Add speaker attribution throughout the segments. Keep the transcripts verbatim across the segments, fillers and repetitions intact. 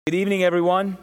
Speaker 1: Good evening, everyone.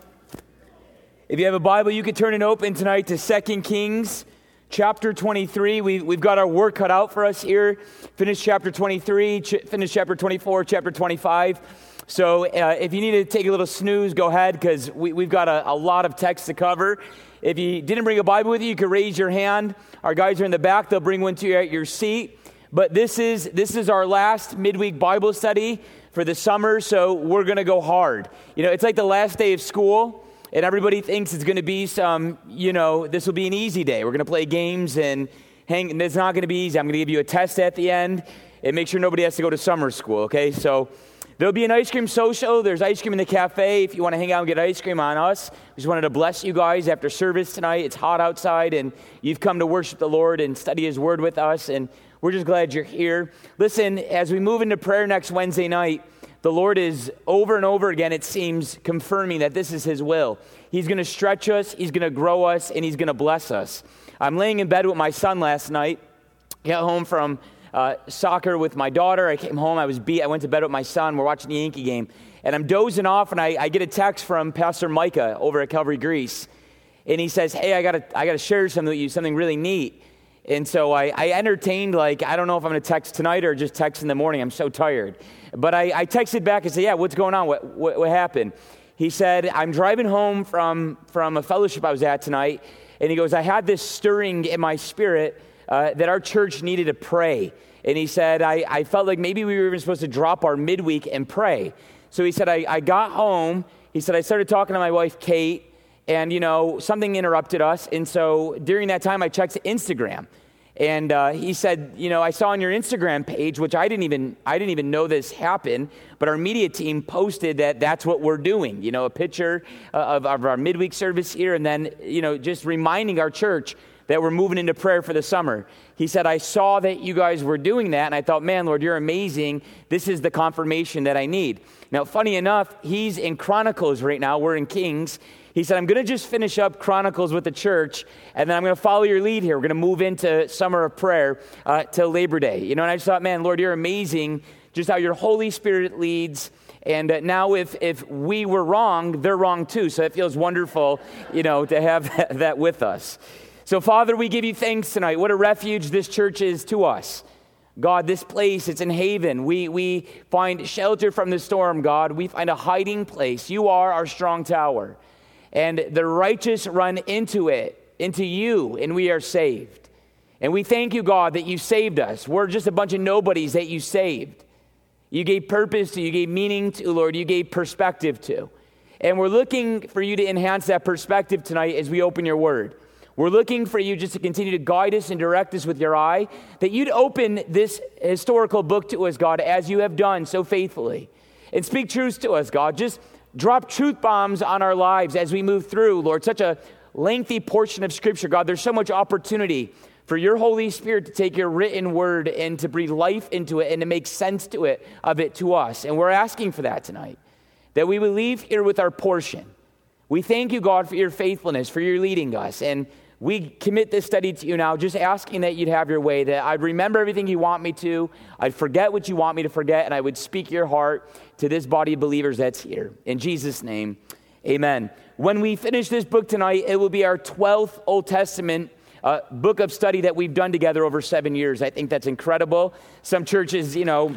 Speaker 1: If you have a Bible, you can turn it open tonight to Second Kings chapter twenty-three. We, we've got our work cut out for us here. Finish chapter twenty-three, ch- finish chapter twenty-four, chapter twenty-five. So uh, if you need to take a little snooze, go ahead, because we, we've got a, a lot of text to cover. If you didn't bring a Bible with you, you can raise your hand. Our guys are in the back. They'll bring one to you at your seat. But this is this is our last midweek Bible study for the summer, so we're going to go hard. You know, it's like the last day of school, and everybody thinks it's going to be some, you know, this will be an easy day. We're going to play games and hang, and it's not going to be easy. I'm going to give you a test at the end and make sure nobody has to go to summer school, okay? So there'll be an ice cream social. There's ice cream in the cafe if you want to hang out and get ice cream on us. We just wanted to bless you guys after service tonight. It's hot outside, and you've come to worship the Lord and study His Word with us, and we're just glad you're here. Listen, as we move into prayer next Wednesday night, the Lord is over and over again, it seems, confirming that this is His will. He's going to stretch us, He's going to grow us, and He's going to bless us. I'm laying in bed with my son last night. Got home from uh, soccer with my daughter. I came home, I was beat. I went to bed with my son. We're watching the Yankee game. And I'm dozing off, and I, I get a text from Pastor Micah over at Calvary Greece. And he says, hey, I got to I got to share something with you, something really neat. And so I, I entertained, like, I don't know if I'm going to text tonight or just text in the morning. I'm so tired. But I, I texted back and said, yeah, what's going on? What, what what happened? He said, I'm driving home from, from a fellowship I was at tonight. And he goes, I had this stirring in my spirit uh, that our church needed to pray. And he said, I, I felt like maybe we were even supposed to drop our midweek and pray. So he said, I, I got home. He said, I started talking to my wife, Kate. And, you know, something interrupted us. And so during that time, I checked Instagram. And uh, he said, you know, I saw on your Instagram page, which I didn't even I didn't even know this happened, but our media team posted that that's what we're doing. You know, a picture uh, of, of our midweek service here, and then, you know, just reminding our church that we're moving into prayer for the summer. He said, I saw that you guys were doing that, and I thought, man, Lord, you're amazing. This is the confirmation that I need. Now, funny enough, he's in Chronicles right now. We're in Kings. He said, I'm going to just finish up Chronicles with the church, and then I'm going to follow your lead here. We're going to move into summer of prayer uh, till Labor Day. You know, and I just thought, man, Lord, you're amazing, just how your Holy Spirit leads. And uh, now if if we were wrong, they're wrong too. So it feels wonderful, you know, to have that, that with us. So, Father, we give you thanks tonight. What a refuge this church is to us. God, this place, it's in Haven. We we find shelter from the storm, God. We find a hiding place. You are our strong tower. And the righteous run into it, into you, and we are saved. And we thank you, God, that you saved us. We're just a bunch of nobodies that you saved. You gave purpose to, you gave meaning to, Lord. You gave perspective to. And we're looking for you to enhance that perspective tonight as we open your word. We're looking for you just to continue to guide us and direct us with your eye, that you'd open this historical book to us, God, as you have done so faithfully. And speak truths to us, God. Just drop truth bombs on our lives as we move through, Lord. Such a lengthy portion of Scripture, God. There's so much opportunity for your Holy Spirit to take your written word and to breathe life into it and to make sense to it, of it to us. And we're asking for that tonight, that we will leave here with our portion. We thank you, God, for your faithfulness, for your leading us. And we commit this study to you now, just asking that you'd have your way, that I'd remember everything you want me to, I'd forget what you want me to forget, and I would speak your heart to this body of believers that's here. In Jesus' name, amen. When we finish this book tonight, it will be our twelfth Old Testament uh, book of study that we've done together over seven years. I think that's incredible. Some churches, you know,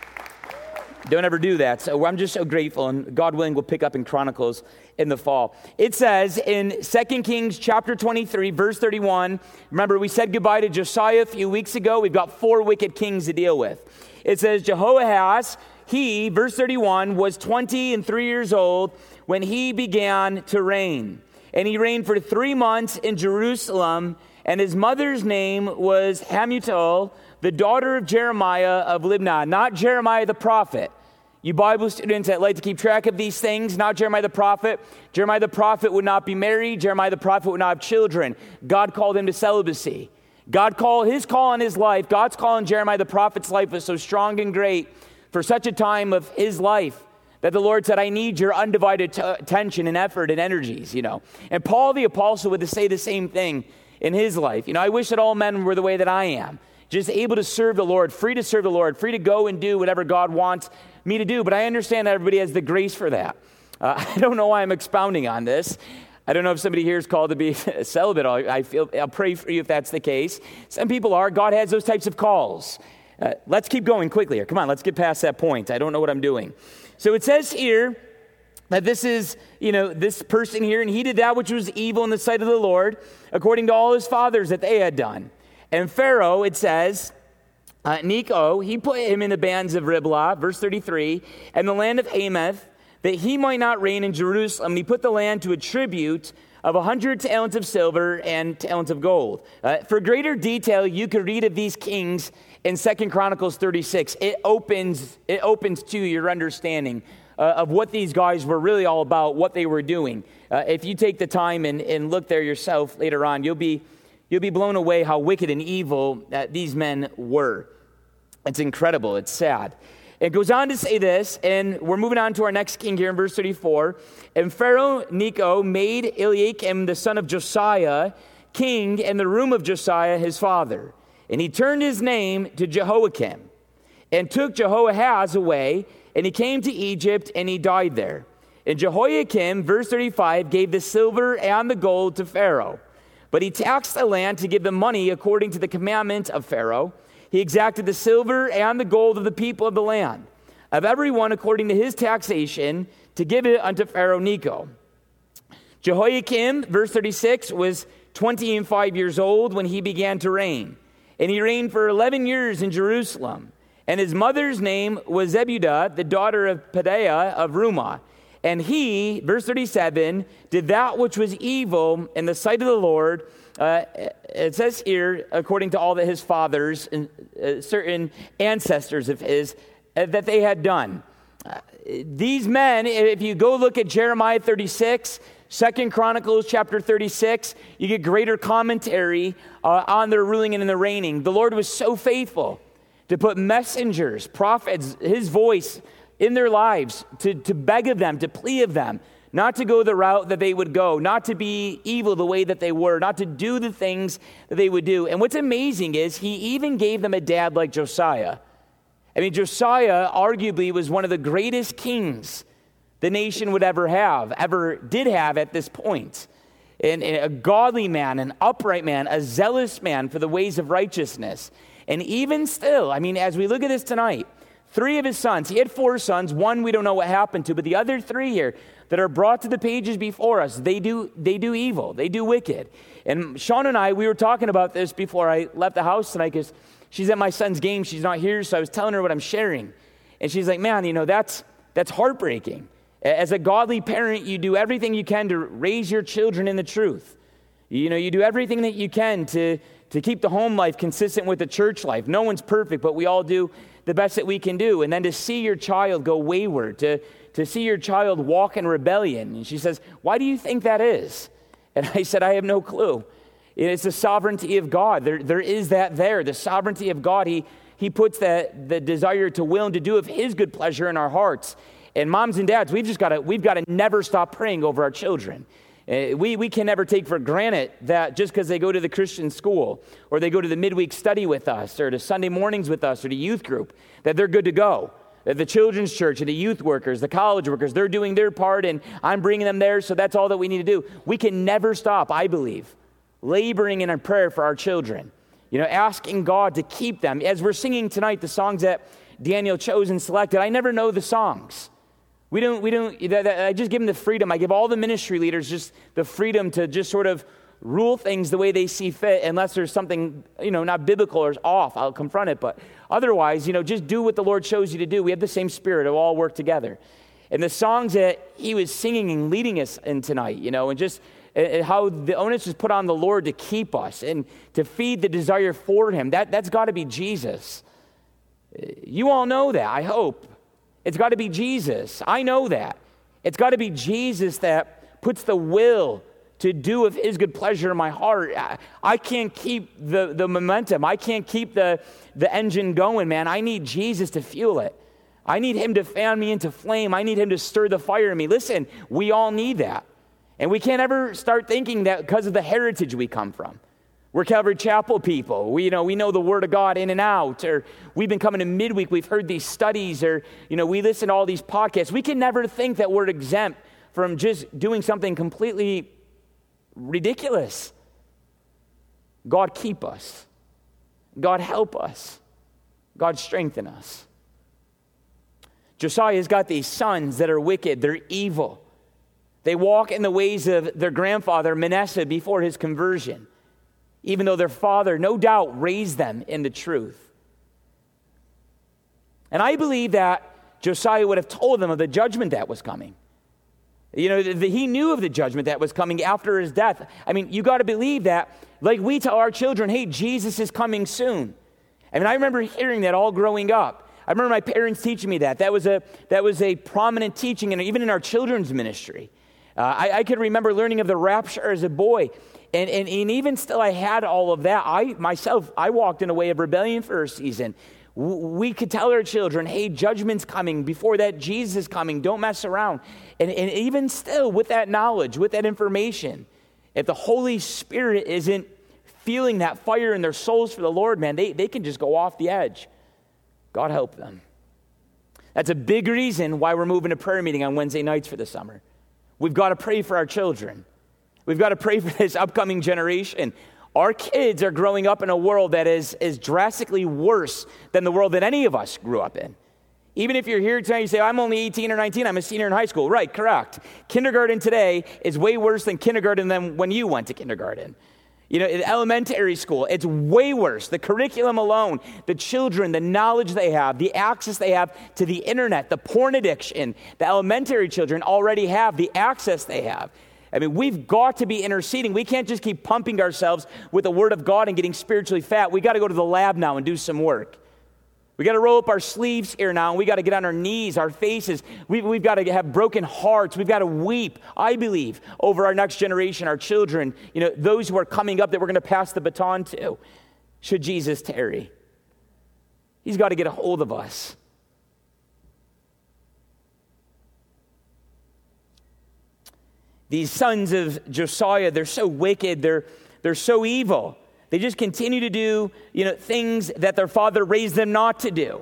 Speaker 1: don't ever do that. So I'm just so grateful, and God willing, we'll pick up in Chronicles in the fall. It says in Second Kings chapter twenty-three, verse thirty-one, remember we said goodbye to Josiah a few weeks ago. We've got four wicked kings to deal with. It says Jehoahaz, he, verse thirty-one, was twenty and three years old when he began to reign. And he reigned for three months in Jerusalem, and his mother's name was Hamutal, the daughter of Jeremiah of Libnah, not Jeremiah the prophet. You Bible students that like to keep track of these things, not Jeremiah the prophet. Jeremiah the prophet would not be married. Jeremiah the prophet would not have children. God called him to celibacy. God called his call on his life, God's call on Jeremiah the prophet's life was so strong and great for such a time of his life that the Lord said, I need your undivided t- attention and effort and energies, you know. And Paul the apostle would say the same thing in his life. You know, I wish that all men were the way that I am. Just able to serve the Lord, free to serve the Lord, free to go and do whatever God wants me to do. But I understand that everybody has the grace for that. Uh, I don't know why I'm expounding on this. I don't know if somebody here is called to be celibate. I feel, I'll pray for you if that's the case. Some people are. God has those types of calls. Uh, let's keep going quickly here. Come on, let's get past that point. I don't know what I'm doing. So it says here that this is, you know, this person here, and he did that which was evil in the sight of the Lord, according to all his fathers that they had done. And Pharaoh, it says, uh, Necho, he put him in the bands of Riblah, verse thirty-three, and the land of Hamath, that he might not reign in Jerusalem. And he put the land to a tribute of a hundred talents of silver and talents of gold. Uh, for greater detail, you could read of these kings in Second Chronicles thirty-six. It opens, it opens to your understanding uh, of what these guys were really all about, what they were doing. Uh, if you take the time and, and look there yourself later on, you'll be you'll be blown away how wicked and evil uh, these men were. It's incredible. It's sad. It goes on to say this, and we're moving on to our next king here in verse thirty-four. And Pharaoh Necho made Eliakim, the son of Josiah, king in the room of Josiah his father. And he turned his name to Jehoiakim, and took Jehoahaz away, and he came to Egypt, and he died there. And Jehoiakim, verse thirty-five, gave the silver and the gold to Pharaoh. But he taxed the land to give the money according to the commandment of Pharaoh. He exacted the silver and the gold of the people of the land, of everyone according to his taxation, to give it unto Pharaoh Necho. Jehoiakim, verse thirty-six, was twenty and five years old when he began to reign. And he reigned for eleven years in Jerusalem. And his mother's name was Zebudah, the daughter of Pedaiah of Rumah. And he, verse thirty-seven, did that which was evil in the sight of the Lord. Uh, it says here, according to all that his fathers and uh, certain ancestors of his, uh, that they had done. Uh, these men, if you go look at Jeremiah thirty-six, Second Chronicles chapter thirty-six, you get greater commentary uh, on their ruling and in their reigning. The Lord was so faithful to put messengers, prophets, his voice in their lives, to, to beg of them, to plea of them, not to go the route that they would go, not to be evil the way that they were, not to do the things that they would do. And what's amazing is he even gave them a dad like Josiah. I mean, Josiah arguably was one of the greatest kings the nation would ever have, ever did have at this point. And, and a godly man, an upright man, a zealous man for the ways of righteousness. And even still, I mean, as we look at this tonight, three of his sons, he had four sons, one we don't know what happened to, but the other three here that are brought to the pages before us, they do they do evil, they do wicked. And Sean and I, we were talking about this before I left the house tonight because she's at my son's game, she's not here, so I was telling her what I'm sharing. And she's like, man, you know, that's that's heartbreaking. As a godly parent, you do everything you can to raise your children in the truth. You know, you do everything that you can to, to keep the home life consistent with the church life. No one's perfect, but we all do the best that we can do. And then to see your child go wayward, to, to see your child walk in rebellion. And she says, why do you think that is? And I said, I have no clue. It's the sovereignty of God. There, there is that there. The sovereignty of God, he, he puts that, the desire to will and to do of his good pleasure in our hearts. And moms and dads, we've just got to, we've got to never stop praying over our children. Uh, we, we can never take for granted that just because they go to the Christian school or they go to the midweek study with us or to Sunday mornings with us or to youth group, that they're good to go. That the children's church and the youth workers, the college workers, they're doing their part and I'm bringing them there, so that's all that we need to do. We can never stop, I believe, laboring in our prayer for our children. You know, asking God to keep them. As we're singing tonight, the songs that Daniel chose and selected, I never know the songs. We don't, we don't, I just give them the freedom. I give all the ministry leaders just the freedom to just sort of rule things the way they see fit, unless there's something, you know, not biblical or off. I'll confront it. But otherwise, you know, just do what the Lord shows you to do. We have the same spirit. It'll all work together. And the songs that he was singing and leading us in tonight, you know, and just uh, how the onus is put on the Lord to keep us and to feed the desire for him, that, that's got to be Jesus. You all know that, I hope. It's got to be Jesus. I know that. It's got to be Jesus that puts the will to do of his good pleasure in my heart. I, I can't keep the, the momentum. I can't keep the, the engine going, man. I need Jesus to fuel it. I need him to fan me into flame. I need him to stir the fire in me. Listen, we all need that. And we can't ever start thinking that because of the heritage we come from. We're Calvary Chapel people. We, you know, we know the Word of God in and out. Or we've been coming to midweek. We've heard these studies. Or, you know, we listen to all these podcasts. We can never think that we're exempt from just doing something completely ridiculous. God keep us. God help us. God strengthen us. Josiah's got these sons that are wicked. They're evil. They walk in the ways of their grandfather, Manasseh, before his conversion, even though their father, no doubt, raised them in the truth. And I believe that Josiah would have told them of the judgment that was coming. You know, the, the, he knew of the judgment that was coming after his death. I mean, you got to believe that, like we tell our children, hey, Jesus is coming soon. I mean, I remember hearing that all growing up. I remember my parents teaching me that. That was a that was a prominent teaching, and even in our children's ministry. Uh, I, I could remember learning of the rapture as a boy. And, and, and even still, I had all of that. I myself, I walked in a way of rebellion for a season. We could tell our children, hey, judgment's coming. Before that, Jesus is coming. Don't mess around. And, and even still, with that knowledge, with that information, if the Holy Spirit isn't feeling that fire in their souls for the Lord, man, they, they can just go off the edge. God help them. That's a big reason why we're moving to prayer meeting on Wednesday nights for the summer. We've got to pray for our children. We've got to pray for this upcoming generation. Our kids are growing up in a world that is, is drastically worse than the world that any of us grew up in. Even if you're here tonight, you say, I'm only eighteen or nineteen, I'm a senior in high school. Right, correct. Kindergarten today is way worse than kindergarten than when you went to kindergarten. You know, in elementary school, it's way worse. The curriculum alone, the children, the knowledge they have, the access they have to the internet, the porn addiction, the elementary children already have the access they have. I mean, we've got to be interceding. We can't just keep pumping ourselves with the Word of God and getting spiritually fat. We got to go to the lab now and do some work. We got to roll up our sleeves here now, and we got to get on our knees, our faces. We've, we've got to have broken hearts. We've got to weep, I believe, over our next generation, our children, you know, those who are coming up that we're going to pass the baton to, should Jesus tarry. He's got to get a hold of us. These sons of Josiah, they're so wicked, they're, they're so evil. They just continue to do, you know, things that their father raised them not to do.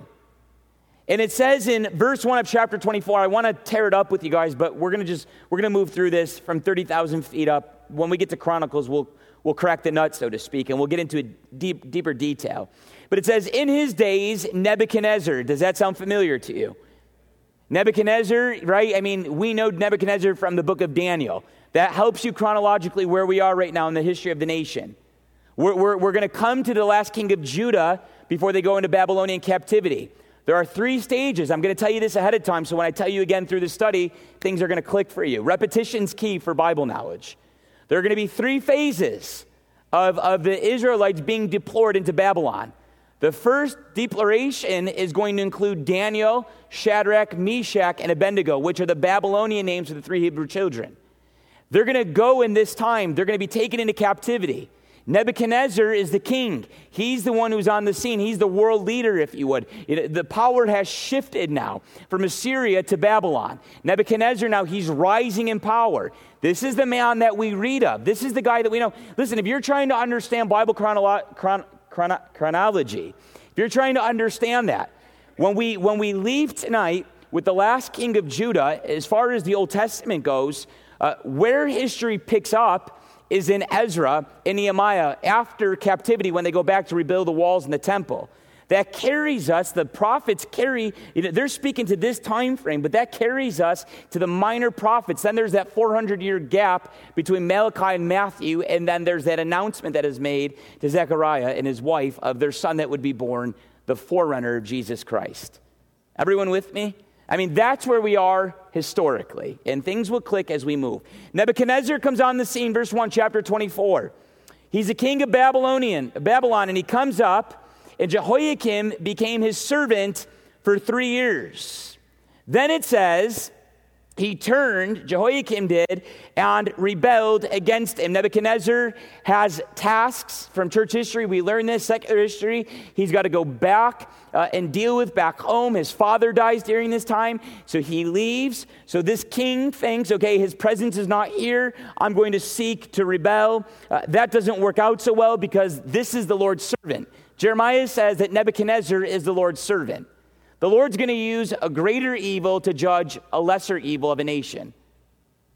Speaker 1: And it says in verse one of chapter twenty-four, I want to tear it up with you guys, but we're going to just, we're going to move through this from thirty thousand feet up. When we get to Chronicles, we'll, we'll crack the nut, so to speak, and we'll get into a deep, deeper detail. But it says, in his days, Nebuchadnezzar. Does that sound familiar to you? Nebuchadnezzar, right? I mean, we know Nebuchadnezzar from the book of Daniel. That helps you chronologically where we are right now in the history of the nation. We're, we're, we're going to come to the last king of Judah before they go into Babylonian captivity. There are three stages. I'm going to tell you this ahead of time, so when I tell you again through the study, things are going to click for you. Repetition's key for Bible knowledge. There are going to be three phases of, of the Israelites being deplored into Babylon. The first deploration is going to include Daniel, Shadrach, Meshach, and Abednego, which are the Babylonian names of the three Hebrew children. They're going to go in this time. They're going to be taken into captivity. Nebuchadnezzar is the king. He's the one who's on the scene. He's the world leader, if you would. The power has shifted now from Assyria to Babylon. Nebuchadnezzar now, he's rising in power. This is the man that we read of. This is the guy that we know. Listen, if you're trying to understand Bible chronolo- chron- chron- chronology, if you're trying to understand that, when we when we leave tonight with the last king of Judah, as far as the Old Testament goes, uh, where history picks up is in Ezra and Nehemiah after captivity when they go back to rebuild the walls and the temple. That carries us, the prophets carry, you know, they're speaking to this time frame, but that carries us to the minor prophets. Then there's that four hundred year gap between Malachi and Matthew, and then there's that announcement that is made to Zechariah and his wife of their son that would be born, the forerunner of Jesus Christ. Everyone with me? I mean, that's where we are historically, and things will click as we move. Nebuchadnezzar comes on the scene, verse one, chapter twenty-four. He's the king of Babylonian, Babylon, and he comes up, and Jehoiakim became his servant for three years. Then it says, he turned, Jehoiakim did, and rebelled against him. Nebuchadnezzar has tasks from church history. We learn this, secular history. He's got to go back uh, and deal with back home. His father dies during this time, so he leaves. So this king thinks, okay, his presence is not here. I'm going to seek to rebel. Uh, that doesn't work out so well because this is the Lord's servant. Jeremiah says that Nebuchadnezzar is the Lord's servant. The Lord's going to use a greater evil to judge a lesser evil of a nation.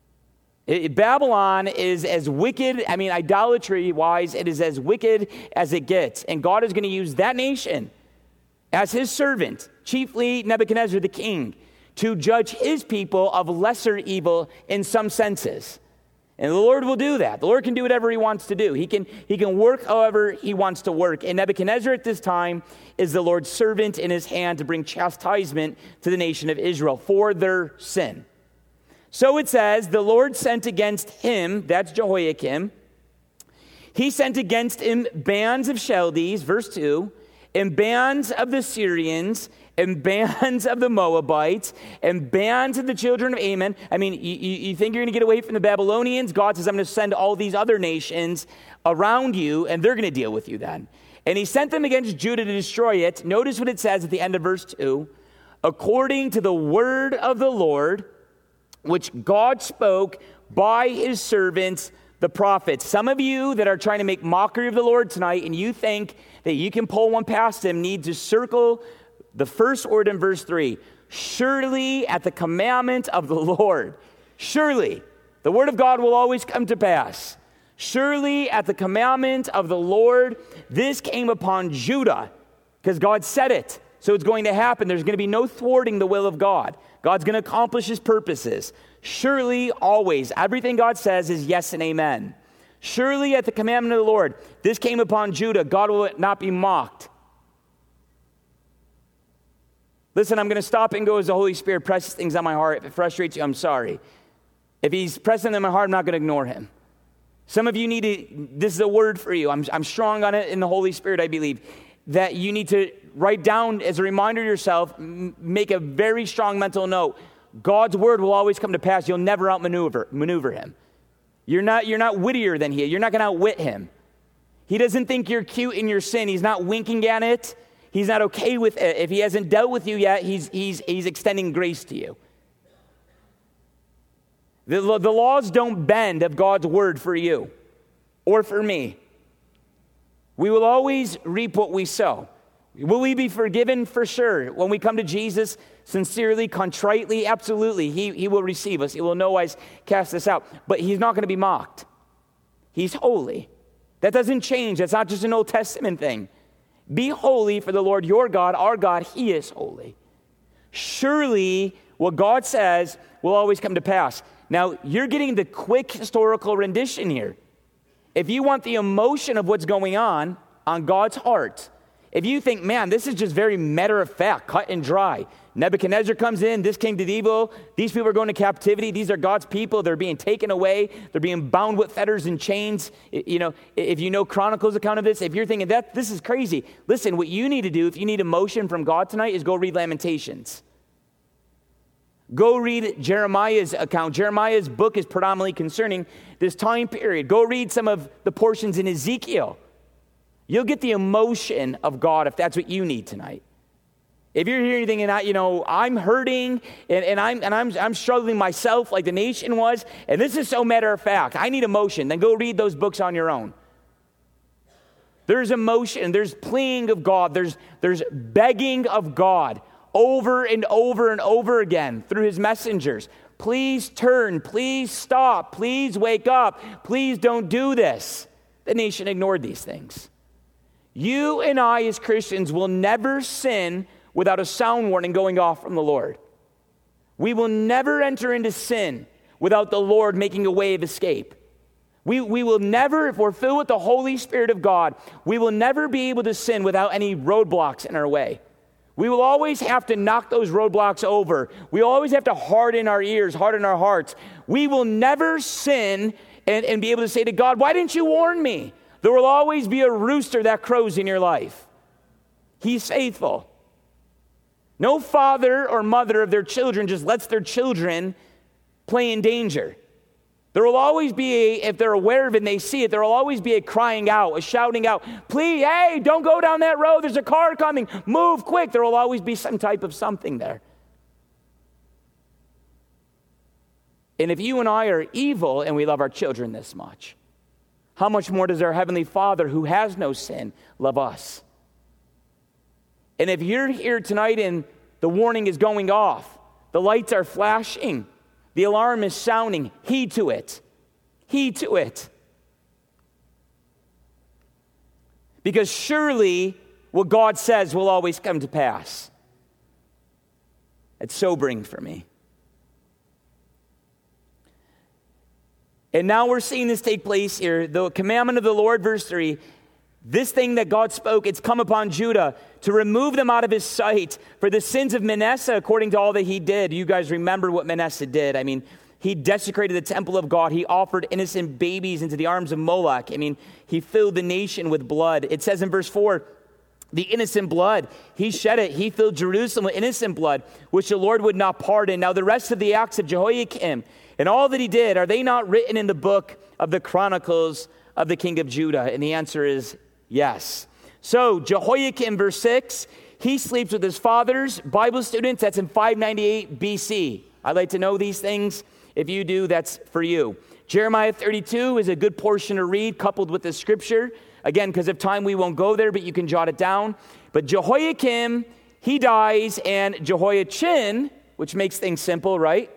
Speaker 1: It, Babylon is as wicked, I mean, idolatry-wise, it is as wicked as it gets. And God is going to use that nation as his servant, chiefly Nebuchadnezzar the king, to judge his people of lesser evil in some senses. And the Lord will do that. The Lord can do whatever he wants to do. He can, he can work however he wants to work. And Nebuchadnezzar at this time is the Lord's servant in his hand to bring chastisement to the nation of Israel for their sin. So it says, the Lord sent against him, that's Jehoiakim, he sent against him bands of Chaldees, verse two, and bands of the Syrians, and bands of the Moabites, and bands of the children of Ammon. I mean, you, you think you're going to get away from the Babylonians? God says, I'm going to send all these other nations around you, and they're going to deal with you then. And he sent them against Judah to destroy it. Notice what it says at the end of verse two. According to the word of the Lord, which God spoke by his servants, the prophets. Some of you that are trying to make mockery of the Lord tonight, and you think that you can pull one past him, need to circle the first word in verse three. Surely at the commandment of the Lord. Surely. The word of God will always come to pass. Surely at the commandment of the Lord, this came upon Judah, because God said it. So it's going to happen. There's going to be no thwarting the will of God. God's going to accomplish his purposes. Surely, always. Everything God says is yes and amen. Surely at the commandment of the Lord, this came upon Judah. God will not be mocked. Listen, I'm going to stop and go as the Holy Spirit presses things on my heart. If it frustrates you, I'm sorry. If he's pressing them in my heart, I'm not going to ignore him. Some of you need to, this is a word for you. I'm, I'm strong on it in the Holy Spirit, I believe, that you need to write down as a reminder to yourself, m- make a very strong mental note. God's word will always come to pass. You'll never outmaneuver maneuver him. You're not, you're not wittier than he is. You're not going to outwit him. He doesn't think you're cute in your sin. He's not winking at it. He's not okay with it. If he hasn't dealt with you yet, he's, he's, he's extending grace to you. The, the laws don't bend of God's word for you or for me. We will always reap what we sow. Will we be forgiven? For sure. When we come to Jesus sincerely, contritely, absolutely, he, he will receive us. He will no wise cast us out. But he's not going to be mocked. He's holy. That doesn't change. That's not just an Old Testament thing. Be holy, for the Lord your God, our God, he is holy. Surely what God says will always come to pass. Now, you're getting the quick historical rendition here. If you want the emotion of what's going on, on God's heart, if you think, man, this is just very matter of fact, cut and dry. Nebuchadnezzar comes in, this king did evil, these people are going to captivity, these are God's people, they're being taken away, they're being bound with fetters and chains. You know, if you know Chronicles account of this, if you're thinking that this is crazy, listen, what you need to do, if you need emotion from God tonight, is go read Lamentations. Go read Jeremiah's account. Jeremiah's book is predominantly concerning this time period. Go read some of the portions in Ezekiel. You'll get the emotion of God if that's what you need tonight. If you're here thinking, you know, I'm hurting and, and, I'm, and I'm, I'm struggling myself like the nation was, and this is so matter of fact, I need emotion, then go read those books on your own. There's emotion, there's pleading of God, there's, there's begging of God over and over and over again through his messengers. Please turn, please stop, please wake up, please don't do this. The nation ignored these things. You and I as Christians will never sin without a sound warning going off from the Lord. We will never enter into sin without the Lord making a way of escape. We, we will never, if we're filled with the Holy Spirit of God, we will never be able to sin without any roadblocks in our way. We will always have to knock those roadblocks over. We always have to harden our ears, harden our hearts. We will never sin and, and be able to say to God, why didn't you warn me? There will always be a rooster that crows in your life. He's faithful. No father or mother of their children just lets their children play in danger. There will always be, a, if they're aware of it and they see it, there will always be a crying out, a shouting out, please, hey, don't go down that road. There's a car coming. Move quick. There will always be some type of something there. And if you and I are evil and we love our children this much, how much more does our Heavenly Father, who has no sin, love us? And if you're here tonight and the warning is going off, the lights are flashing, The alarm is sounding. Heed to it. Heed to it. Because surely what God says will always come to pass. It's sobering for me. And now we're seeing this take place here. The commandment of the Lord, verse three, this thing that God spoke, it's come upon Judah to remove them out of his sight for the sins of Manasseh according to all that he did. You guys remember what Manasseh did. I mean, he desecrated the temple of God. He offered innocent babies into the arms of Moloch. I mean, he filled the nation with blood. It says in verse four, the innocent blood, he shed it. He filled Jerusalem with innocent blood, which the Lord would not pardon. Now the rest of the acts of Jehoiakim and all that he did, are they not written in the book of the Chronicles of the king of Judah? And the answer is yes. So Jehoiakim, verse six, he sleeps with his fathers. Bible students, that's in five ninety-eight B C. I'd like to know these things. If you do, that's for you. Jeremiah thirty-two is a good portion to read, coupled with the scripture. Again, because of time, we won't go there, but you can jot it down. But Jehoiakim, he dies, and Jehoiachin, which makes things simple, right?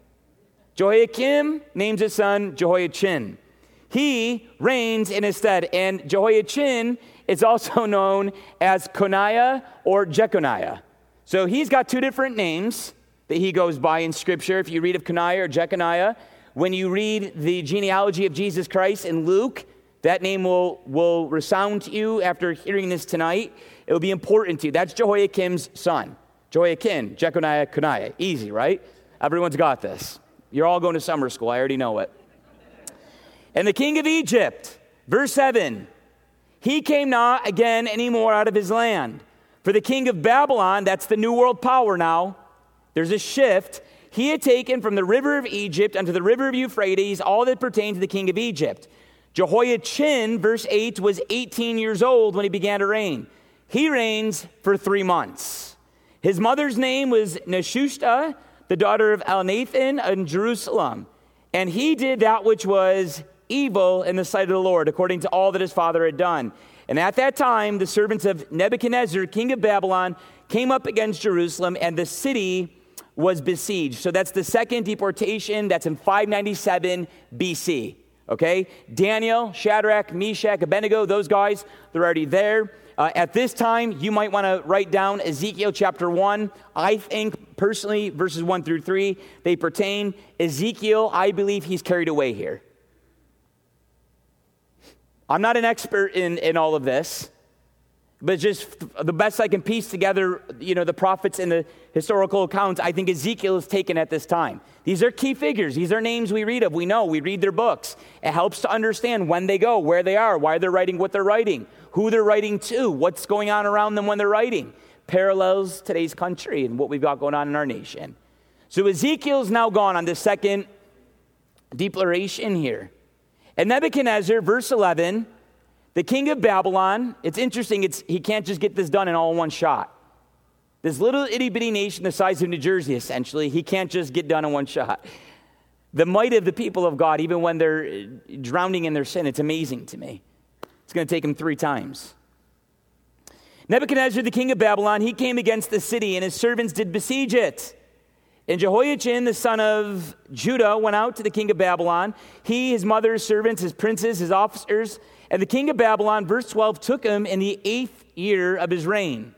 Speaker 1: Jehoiakim names his son Jehoiachin. He reigns in his stead, and Jehoiachin is also known as Coniah or Jeconiah. So he's got two different names that he goes by in Scripture. If you read of Coniah or Jeconiah, when you read the genealogy of Jesus Christ in Luke, that name will, will resound to you after hearing this tonight. It will be important to you. That's Jehoiakim's son. Jehoiakim, Jeconiah, Coniah. Easy, right? Everyone's got this. You're all going to summer school. I already know it. And the king of Egypt, verse seven, he came not again anymore out of his land. For the king of Babylon, that's the new world power now, there's a shift. He had taken from the river of Egypt unto the river of Euphrates all that pertained to the king of Egypt. Jehoiachin, verse eight, was eighteen years old when he began to reign. He reigns for three months. His mother's name was Neshushta, the daughter of Elnathan in Jerusalem. And he did that which was evil in the sight of the Lord, according to all that his father had done. And at that time, the servants of Nebuchadnezzar, king of Babylon, came up against Jerusalem, and the city was besieged. So that's the second deportation. That's in five ninety-seven B C. Okay? Daniel, Shadrach, Meshach, Abednego, those guys, they're already there. Uh, at this time, you might want to write down Ezekiel chapter one. I think, personally, verses one through three, they pertain. Ezekiel, I believe he's carried away here. I'm not an expert in, in all of this, but just the best I can piece together, you know, the prophets and the historical accounts, I think Ezekiel is taken at this time. These are key figures. These are names we read of. We know. We read their books. It helps to understand when they go, where they are, why they're writing what they're writing, who they're writing to, what's going on around them when they're writing. Parallels today's country and what we've got going on in our nation. So Ezekiel's now gone on this second deploration here. And Nebuchadnezzar, verse eleven, the king of Babylon, it's interesting, it's he can't just get this done in all in one shot. This little itty-bitty nation the size of New Jersey, essentially, he can't just get done in one shot. The might of the people of God, even when they're drowning in their sin, it's amazing to me. It's going to take him three times. Nebuchadnezzar, the king of Babylon, he came against the city, and his servants did besiege it. And Jehoiachin, the son of Judah, went out to the king of Babylon. He, his mother, his servants, his princes, his officers. And the king of Babylon, verse twelve, took him in the eighth year of his reign.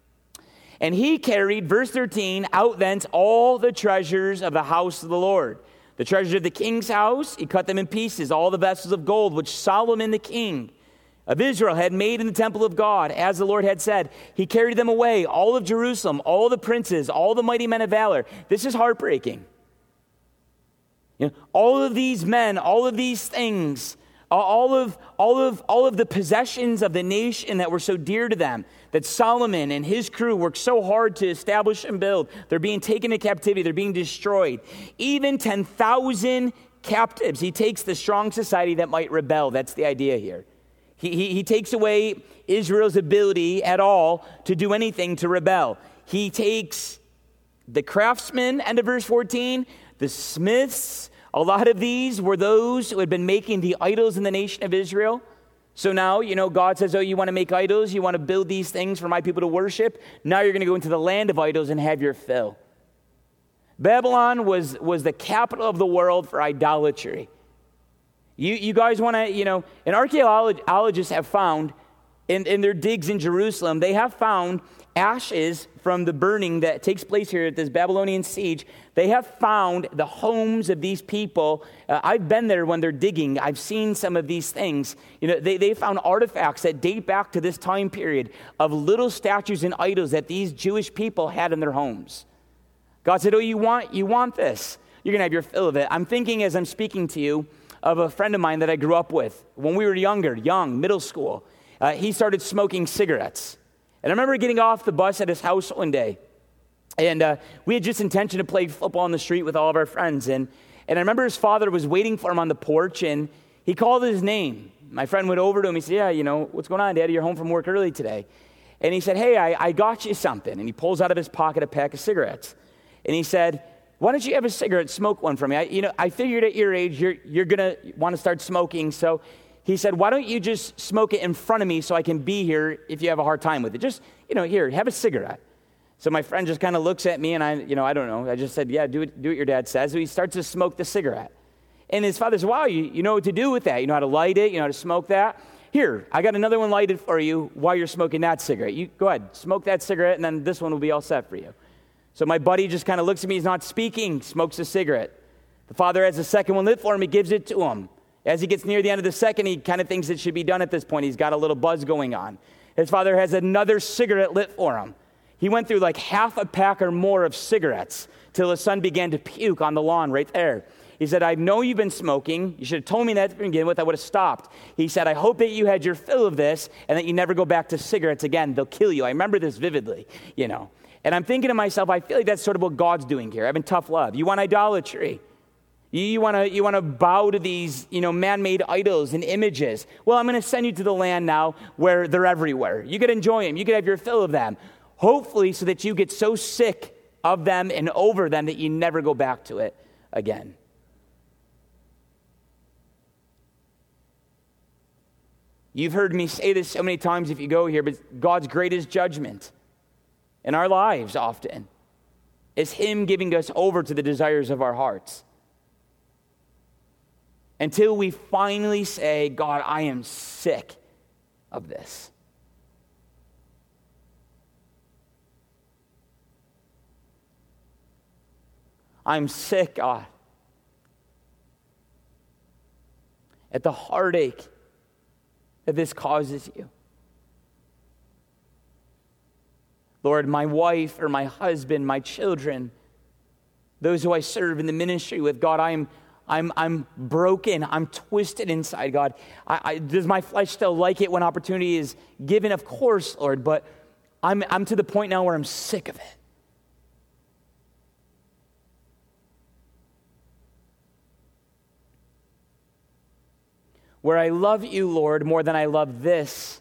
Speaker 1: And he carried, verse thirteen, out thence all the treasures of the house of the Lord. The treasures of the king's house, he cut them in pieces, all the vessels of gold, which Solomon the king of Israel had made in the temple of God, as the Lord had said. He carried them away, all of Jerusalem, all the princes, all the mighty men of valor. This is heartbreaking. You know, all of these men, all of these things, all of, all of, all of the possessions of the nation that were so dear to them, that Solomon and his crew worked so hard to establish and build, they're being taken into captivity, they're being destroyed. Even ten thousand captives. He takes the strong society that might rebel. That's the idea here. He, he, he takes away Israel's ability at all to do anything to rebel. He takes the craftsmen, end of verse fourteen, the smiths. A lot of these were those who had been making the idols in the nation of Israel. So now, you know, God says, oh, you want to make idols? You want to build these things for my people to worship? Now you're going to go into the land of idols and have your fill. Babylon was, was the capital of the world for idolatry. You, you guys want to, you know, and archaeologists have found in, in their digs in Jerusalem, they have found ashes from the burning that takes place here at this Babylonian siege. They have found the homes of these people. Uh, I've been there when they're digging. I've seen some of these things. You know, they, they found artifacts that date back to this time period of little statues and idols that these Jewish people had in their homes. God said, oh, you want, you want this? You're going to have your fill of it. I'm thinking as I'm speaking to you of a friend of mine that I grew up with. When we were younger, young, middle school, uh, he started smoking cigarettes. And I remember getting off the bus at his house one day, and uh, we had just intention to play football on the street with all of our friends. And, and I remember his father was waiting for him on the porch, and he called his name. My friend went over to him. He said, yeah, you know, what's going on, Daddy? You're home from work early today. And he said, hey, I, I got you something. And he pulls out of his pocket a pack of cigarettes. And he said, why don't you have a cigarette, smoke one for me? I, you know, I figured at your age, you're, you're going to want to start smoking. So he said, why don't you just smoke it in front of me so I can be here if you have a hard time with it? Just, you know, here, have a cigarette. So my friend just kind of looks at me, and I, you know, I don't know. I just said, yeah, do it, do what your dad says. So he starts to smoke the cigarette. And his father said, wow, you, you know what to do with that. You know how to light it. You know how to smoke that. Here, I got another one lighted for you while you're smoking that cigarette. You go ahead, smoke that cigarette, and then this one will be all set for you. So my buddy just kind of looks at me. He's not speaking, smokes a cigarette. The father has the second one lit for him. He gives it to him. As he gets near the end of the second, he kind of thinks it should be done at this point. He's got a little buzz going on. His father has another cigarette lit for him. He went through like half a pack or more of cigarettes till his son began to puke on the lawn right there. He said, I know you've been smoking. You should have told me that to begin with. I would have stopped. He said, I hope that you had your fill of this and that you never go back to cigarettes again. They'll kill you. I remember this vividly, you know. And I'm thinking to myself, I feel like that's sort of what God's doing here. Having tough love. You want idolatry. You, you want to you want to bow to these, you know, man-made idols and images. Well, I'm going to send you to the land now where they're everywhere. You could enjoy them. You could have your fill of them. Hopefully so that you get so sick of them and over them that you never go back to it again. You've heard me say this so many times if you go here, but God's greatest judgment in our lives often is Him giving us over to the desires of our hearts. Until we finally say, God, I am sick of this. I'm sick, God. At the heartache that this causes you. Lord, my wife or my husband, my children, those who I serve in the ministry with, God, I am I'm I'm broken. I'm twisted inside, God. I, I, does my flesh still like it when opportunity is given? Of course, Lord, but I'm I'm to the point now where I'm sick of it. Where I love you, Lord, more than I love this.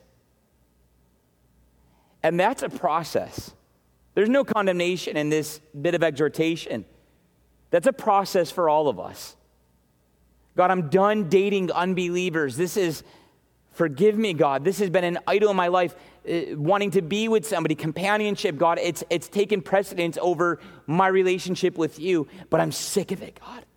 Speaker 1: And that's a process. There's no condemnation in this bit of exhortation. That's a process for all of us. God, I'm done dating unbelievers. This is, forgive me, God. This has been an idol in my life, uh, wanting to be with somebody, companionship, God. It's, it's taken precedence over my relationship with you, but I'm sick of it, God.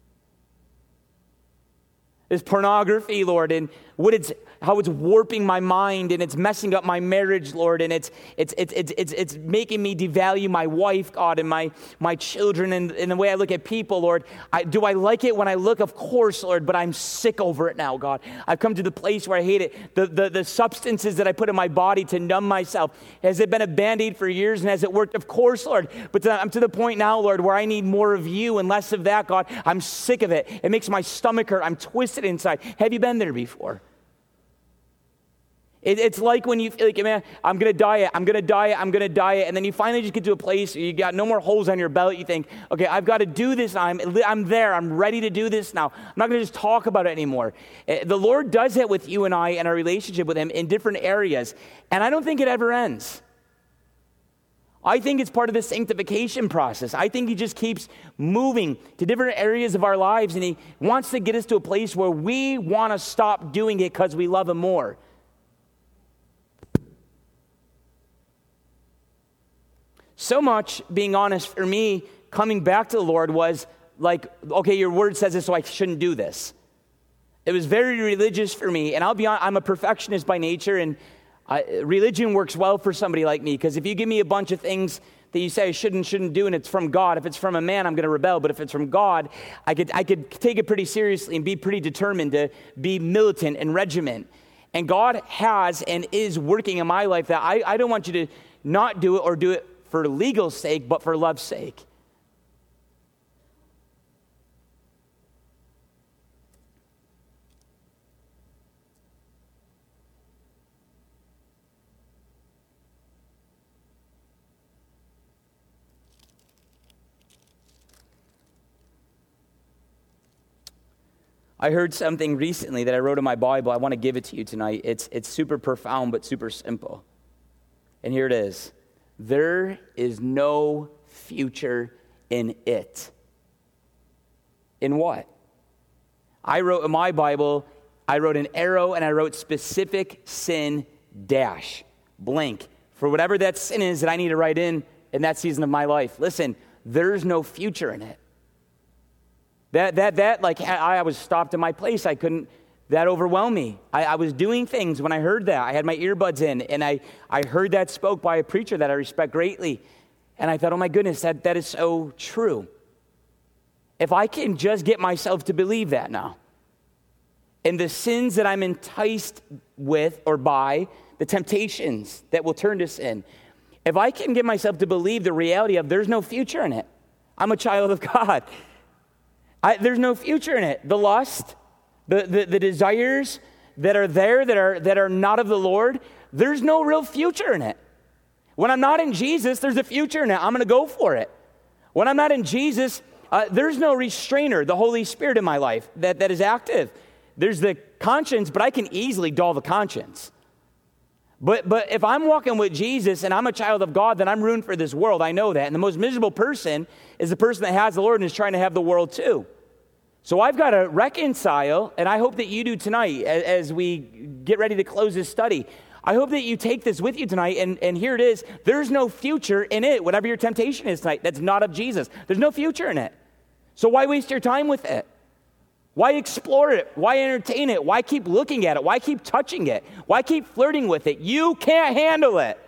Speaker 1: There's pornography, Lord, and what it's how it's warping my mind and it's messing up my marriage, Lord, and it's it's it's it's it's, it's making me devalue my wife, God, and my my children and, and the way I look at people, Lord. I, do I like it when I look? Of course, Lord, but I'm sick over it now, God. I've come to the place where I hate it. The the, the substances that I put in my body to numb myself, has it been a Band-Aid for years and has it worked? Of course, Lord, but I'm to the point now, Lord, where I need more of you and less of that, God. I'm sick of it. It makes my stomach hurt. I'm twisted inside. Have you been there before? It, it's like when you feel like, man, I'm going to diet, I'm going to diet, I'm going to diet, and then you finally just get to a place where you got no more holes on your belt. You think, okay, I've got to do this. I'm, I'm there. I'm ready to do this now. I'm not going to just talk about it anymore. The Lord does that with you and I and our relationship with Him in different areas, and I don't think it ever ends. I think it's part of the sanctification process. I think He just keeps moving to different areas of our lives, and He wants to get us to a place where we want to stop doing it because we love Him more. So much, being honest, for me, coming back to the Lord was like, okay, your word says this, so I shouldn't do this. It was very religious for me, and I'll be honest, I'm a perfectionist by nature, and I, religion works well for somebody like me, because if you give me a bunch of things that you say I should and shouldn't do, and it's from God, if it's from a man, I'm going to rebel, but if it's from God, I could I could take it pretty seriously and be pretty determined to be militant and regiment. And God has and is working in my life that I, I don't want you to not do it or do it for legal sake, but for love's sake. I heard something recently that I wrote in my Bible. I want to give it to you tonight. It's, it's super profound, but super simple. And here it is. There is no future in it. In what? I wrote in my Bible, I wrote an arrow and I wrote specific sin dash, blank, for whatever that sin is that I need to write in in that season of my life. Listen, there's no future in it. That, that, that, like, I, I was stopped in my place. I couldn't, that overwhelmed me. I, I was doing things when I heard that. I had my earbuds in, and I, I heard that spoke by a preacher that I respect greatly. And I thought, oh my goodness, that, that is so true. If I can just get myself to believe that now, and the sins that I'm enticed with or by, the temptations that will turn to sin, if I can get myself to believe the reality of there's no future in it, I'm a child of God. I, there's no future in it. The lust, the, the, the desires that are there that are, that are not of the Lord, there's no real future in it. When I'm not in Jesus, there's a future in it. I'm going to go for it. When I'm not in Jesus, uh, there's no restrainer, the Holy Spirit in my life that, that is active. There's the conscience, but I can easily dull the conscience. But but if I'm walking with Jesus and I'm a child of God, then I'm ruined for this world. I know that. And the most miserable person is the person that has the Lord and is trying to have the world too. So I've got to reconcile, and I hope that you do tonight as, as we get ready to close this study. I hope that you take this with you tonight, and, and here it is. There's no future in it, whatever your temptation is tonight, that's not of Jesus. There's no future in it. So why waste your time with it? Why explore it? Why entertain it? Why keep looking at it? Why keep touching it? Why keep flirting with it? You can't handle it.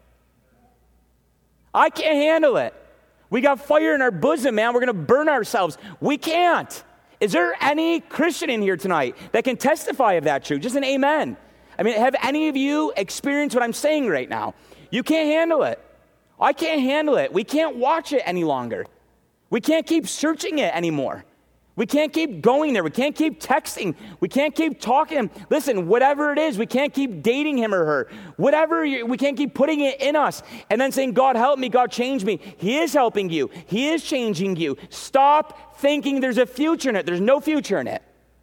Speaker 1: I can't handle it. We got fire in our bosom, man. We're going to burn ourselves. We can't. Is there any Christian in here tonight that can testify of that truth? Just an amen. I mean, have any of you experienced what I'm saying right now? You can't handle it. I can't handle it. We can't watch it any longer. We can't keep searching it anymore. We can't keep going there. We can't keep texting. We can't keep talking. Listen, whatever it is, we can't keep dating him or her. Whatever, you, we can't keep putting it in us and then saying, God, help me. God, change me. He is helping you. He is changing you. Stop thinking there's a future in it. There's no future in it.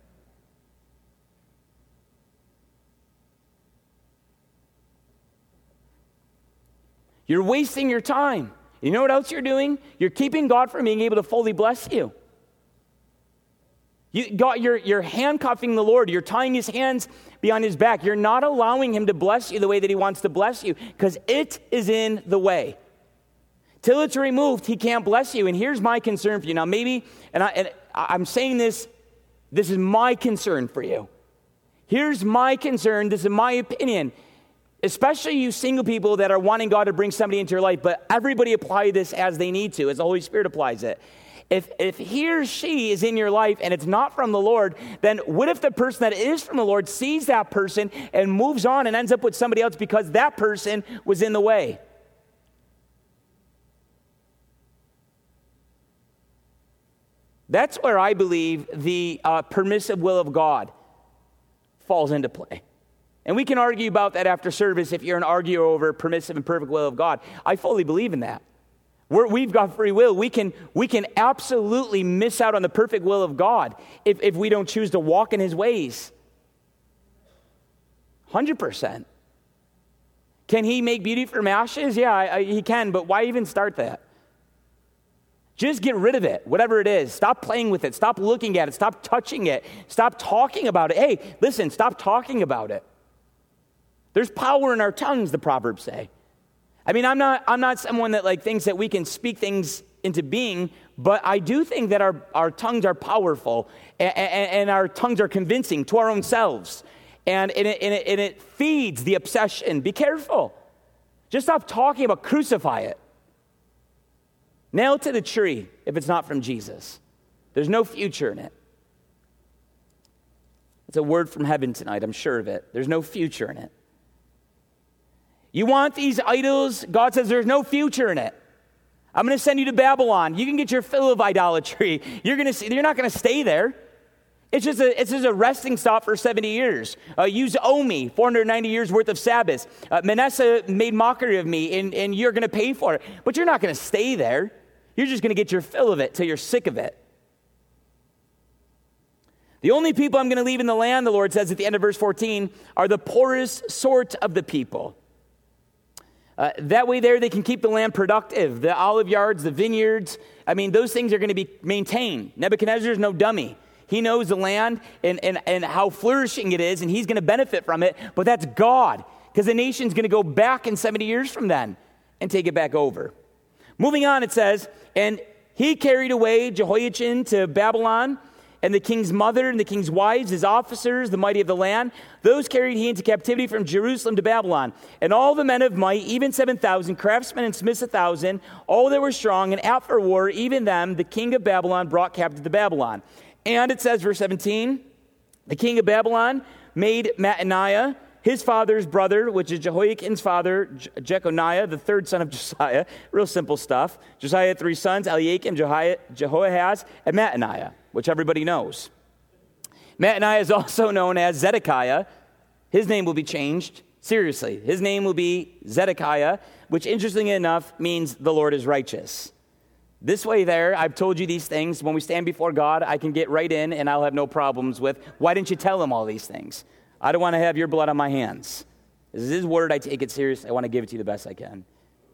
Speaker 1: You're wasting your time. You know what else you're doing? You're keeping God from being able to fully bless you. You got, you're, you're handcuffing the Lord. You're tying his hands behind his back. You're not allowing him to bless you the way that he wants to bless you because it is in the way. Till it's removed, he can't bless you. And here's my concern for you. Now, maybe, and, I, and I'm saying this, this is my concern for you. Here's my concern. This is my opinion. Especially you single people that are wanting God to bring somebody into your life, but everybody apply this as they need to, as the Holy Spirit applies it. If if he or she is in your life and it's not from the Lord, then what if the person that is from the Lord sees that person and moves on and ends up with somebody else because that person was in the way? That's where I believe the uh, permissive will of God falls into play. And we can argue about that after service if you're an arguer over permissive and perfect will of God. I fully believe in that. We're, we've got free will. We can, we can absolutely miss out on the perfect will of God if, if we don't choose to walk in his ways. one hundred percent. Can he make beauty from ashes? Yeah, I, I, he can, but why even start that? Just get rid of it, whatever it is. Stop playing with it. Stop looking at it. Stop touching it. Stop talking about it. Hey, listen, stop talking about it. There's power in our tongues, the Proverbs say. I mean, I'm not I'm not someone that like thinks that we can speak things into being, but I do think that our, our tongues are powerful and, and, and our tongues are convincing to our own selves. And, and, it, and, it, and it feeds the obsession. Be careful. Just stop talking about crucify it. Nail it to the tree if it's not from Jesus. There's no future in it. It's a word from heaven tonight, I'm sure of it. There's no future in it. You want these idols? God says there's no future in it. I'm going to send you to Babylon. You can get your fill of idolatry. You're going to see, you're not going to stay there. It's just a, it's just a resting stop for seventy years. Uh, use Omi, four hundred ninety years worth of Sabbaths. Uh, Manasseh made mockery of me, and, and you're going to pay for it. But you're not going to stay there. You're just going to get your fill of it till you're sick of it. The only people I'm going to leave in the land, the Lord says at the end of verse fourteen, are the poorest sort of the people. Uh, that way there they can keep the land productive. The olive yards, the vineyards, I mean, those things are going to be maintained. Nebuchadnezzar's no dummy. He knows the land and, and, and how flourishing it is, and he's going to benefit from it. But that's God, because the nation's going to go back in seventy years from then and take it back over. Moving on, it says, and he carried away Jehoiachin to Babylon, and the king's mother and the king's wives, his officers, the mighty of the land, those carried he into captivity from Jerusalem to Babylon. And all the men of might, even seven thousand, craftsmen and smiths a thousand, all that were strong, and after war, even them, the king of Babylon brought captive to Babylon. And it says, verse seventeen, the king of Babylon made Mattaniah, his father's brother, which is Jehoiakim's father, Je- Jeconiah, the third son of Josiah. Real simple stuff. Josiah had three sons, Eliakim, Jehoiah, Jehoahaz, and Mattaniah, which everybody knows. Mattaniah is also known as Zedekiah. His name will be changed. Seriously, his name will be Zedekiah, which interestingly enough means the Lord is righteous. This way there, I've told you these things. When we stand before God, I can get right in and I'll have no problems with, why didn't you tell him all these things? I don't want to have your blood on my hands. This is his word. I take it serious. I want to give it to you the best I can.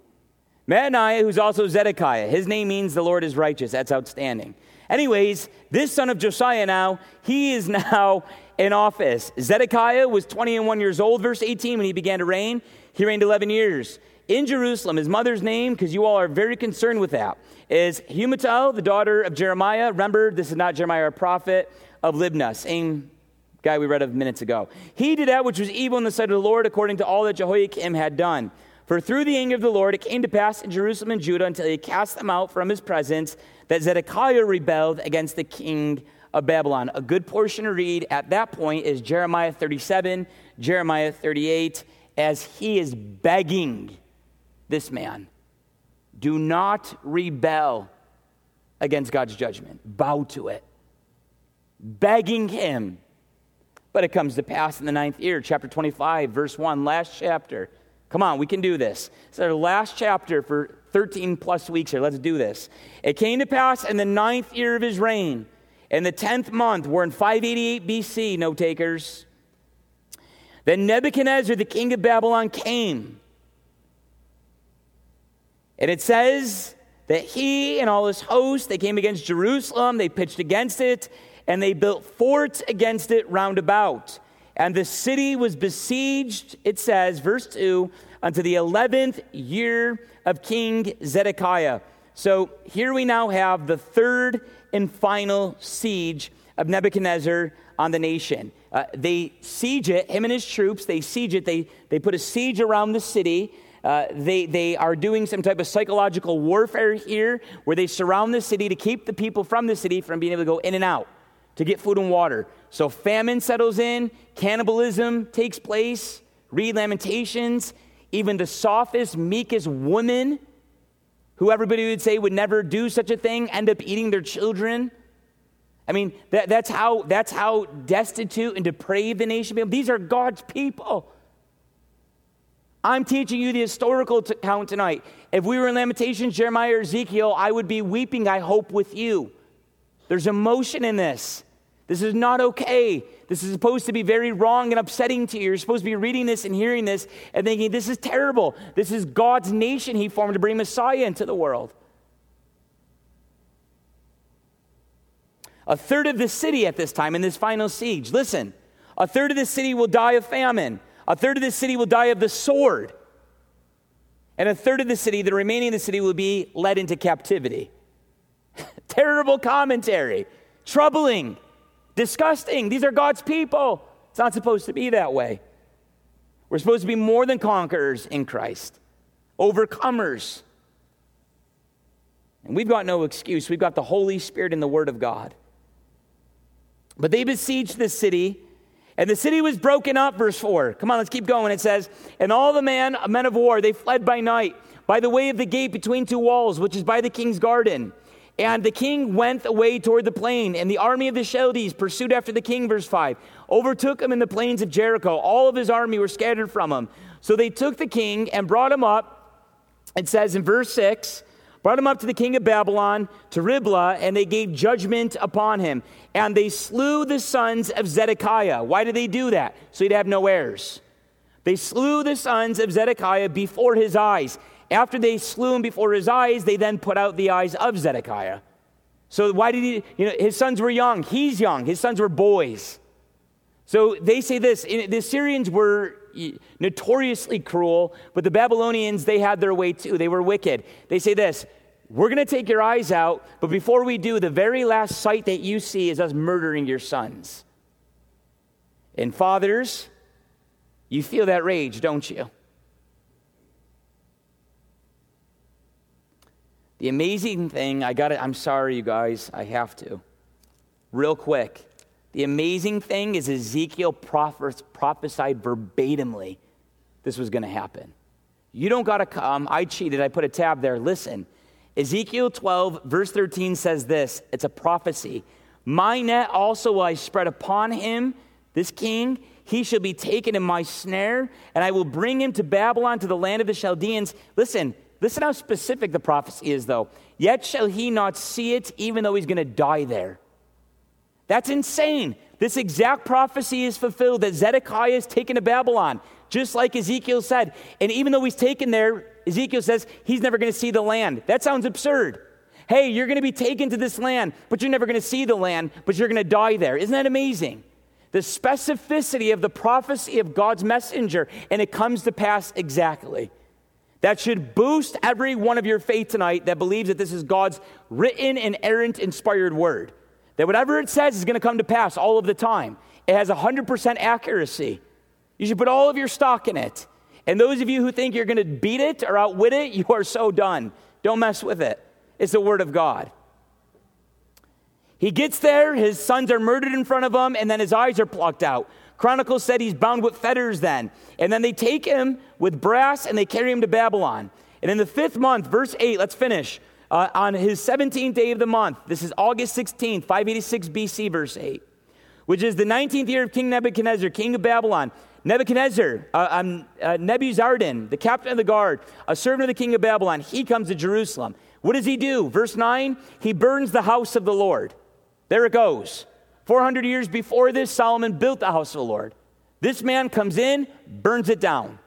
Speaker 1: Mattaniah, who's also Zedekiah, his name means the Lord is righteous. That's outstanding. Anyways, this son of Josiah now, he is now in office. Zedekiah was twenty-one years old, verse eighteen, when he began to reign. He reigned eleven years. In Jerusalem, his mother's name, because you all are very concerned with that, is Humetal, the daughter of Jeremiah. Remember, this is not Jeremiah, a prophet of Libnah, same guy we read of minutes ago. He did that which was evil in the sight of the Lord, according to all that Jehoiakim had done. For through the anger of the Lord, it came to pass in Jerusalem and Judah until he cast them out from his presence, that Zedekiah rebelled against the king of Babylon. A good portion to read at that point is Jeremiah thirty-seven, Jeremiah thirty-eight, as he is begging this man, do not rebel against God's judgment. Bow to it. Begging him. But it comes to pass in the ninth year, chapter twenty-five, verse one, last chapter. Come on, we can do this. It's our last chapter for thirteen plus weeks here. Let's do this. It came to pass in the ninth year of his reign, in the tenth month, we're in five eighty-eight B C, note takers. Then Nebuchadnezzar, the king of Babylon, came. And it says that he and all his hosts, they came against Jerusalem, they pitched against it, and they built forts against it round about. And the city was besieged, it says, verse two, unto the eleventh year of King Zedekiah. So here we now have the third and final siege of Nebuchadnezzar on the nation. Uh, they siege it, him and his troops, they siege it, they, they put a siege around the city. Uh, they, they are doing some type of psychological warfare here where they surround the city to keep the people from the city from being able to go in and out to get food and water. So famine settles in, cannibalism takes place, read Lamentations, even the softest, meekest woman, who everybody would say would never do such a thing, end up eating their children. I mean, that, that's how that's how destitute and depraved the nation is. These are God's people. I'm teaching you the historical t- account tonight. If we were in Lamentations, Jeremiah, or Ezekiel, I would be weeping, I hope, with you. There's emotion in this. This is not okay. This is supposed to be very wrong and upsetting to you. You're supposed to be reading this and hearing this and thinking, this is terrible. This is God's nation he formed to bring Messiah into the world. A third of the city at this time in this final siege, listen, a third of the city will die of famine. A third of the city will die of the sword. And a third of the city, the remaining of the city, will be led into captivity. Terrible commentary. Troubling. Disgusting. These are God's people. It's not supposed to be that way. We're supposed to be more than conquerors in Christ. Overcomers. And we've got no excuse. We've got the Holy Spirit and the Word of God. But they besieged the city, and the city was broken up, verse four. Come on, let's keep going. It says, and all the men, men of war, they fled by night, by the way of the gate between two walls, which is by the king's garden. And the king went away toward the plain, and the army of the Chaldees pursued after the king, verse five, overtook him in the plains of Jericho. All of his army were scattered from him. So they took the king and brought him up, it says in verse six, brought him up to the king of Babylon, to Riblah, and they gave judgment upon him. And they slew the sons of Zedekiah. Why did they do that? So he'd have no heirs. They slew the sons of Zedekiah before his eyes. After they slew him before his eyes, they then put out the eyes of Zedekiah. So why did he, you know, his sons were young. He's young. His sons were boys. So they say this, the Assyrians were notoriously cruel, but the Babylonians, they had their way too. They were wicked. They say this, we're going to take your eyes out, but before we do, the very last sight that you see is us murdering your sons. And fathers, you feel that rage, don't you? The amazing thing, I got it, I'm sorry, you guys, I have to. Real quick. The amazing thing is Ezekiel prophesied verbatimly this was going to happen. You don't got to come. I cheated. I put a tab there. Listen. Ezekiel twelve, verse thirteen says this. It's a prophecy. My net also will I spread upon him, this king. He shall be taken in my snare, and I will bring him to Babylon, to the land of the Chaldeans. Listen. Listen how specific the prophecy is, though. Yet shall he not see it, even though he's going to die there. That's insane. This exact prophecy is fulfilled, that Zedekiah is taken to Babylon, just like Ezekiel said. And even though he's taken there, Ezekiel says he's never going to see the land. That sounds absurd. Hey, you're going to be taken to this land, but you're never going to see the land, but you're going to die there. Isn't that amazing? The specificity of the prophecy of God's messenger, and it comes to pass exactly. That should boost every one of your faith tonight that believes that this is God's written, inerrant, inspired word. That whatever it says is going to come to pass all of the time. It has one hundred percent accuracy. You should put all of your stock in it. And those of you who think you're going to beat it or outwit it, you are so done. Don't mess with it. It's the word of God. He gets there, his sons are murdered in front of him, and then his eyes are plucked out. Chronicles said he's bound with fetters then. And then they take him with brass and they carry him to Babylon. And in the fifth month, verse eight, let's finish. Uh, on his seventeenth day of the month, this is August sixteenth, five eighty-six B C, verse eight, which is the nineteenth year of King Nebuchadnezzar, king of Babylon. Nebuchadnezzar, uh, um, uh, Nebuzaradan, the captain of the guard, a servant of the king of Babylon, he comes to Jerusalem. What does he do? Verse nine, he burns the house of the Lord. There it goes. four hundred years before this, Solomon built the house of the Lord. This man comes in, burns it down.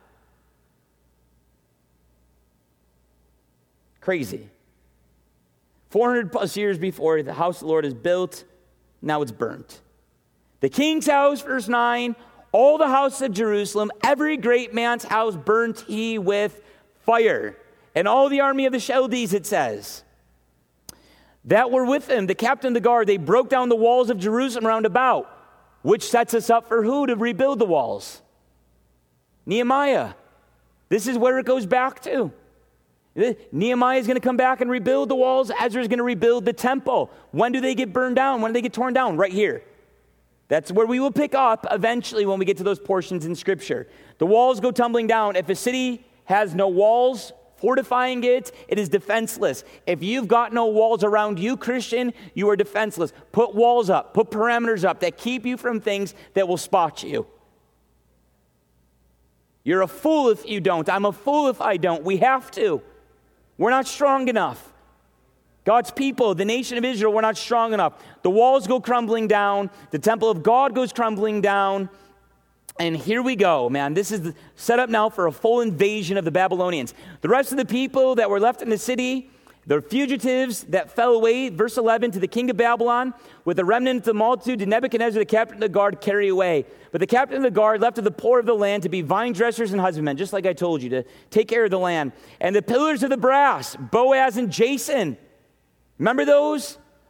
Speaker 1: Crazy. four hundred plus years before, the house of the Lord is built, now it's burnt. The king's house, verse nine, all the houses of Jerusalem, every great man's house burnt he with fire. And all the army of the Chaldees, it says, that were with him, the captain of the guard, they broke down the walls of Jerusalem round about, which sets us up for who to rebuild the walls? Nehemiah. This is where it goes back to. Nehemiah is going to come back and rebuild the walls. Ezra is going to rebuild the temple. When do they get burned down? When do they get torn down? Right here. That's where we will pick up eventually when we get to those portions in Scripture. The walls go tumbling down. If a city has no walls fortifying it, it is defenseless. If you've got no walls around you, Christian, you are defenseless. Put walls up. Put parameters up that keep you from things that will spot you. You're a fool if you don't. I'm a fool if I don't. We have to. We're not strong enough. God's people, the nation of Israel, we're not strong enough. The walls go crumbling down. The temple of God goes crumbling down. And here we go, man. This is set up now for a full invasion of the Babylonians. The rest of the people that were left in the city, the fugitives that fell away, verse eleven, to the king of Babylon, with the remnant of the multitude, did Nebuchadnezzar, the captain of the guard, carry away. But the captain of the guard left to the poor of the land to be vine dressers and husbandmen, just like I told you, to take care of the land. And the pillars of the brass, Boaz and Jason, remember those?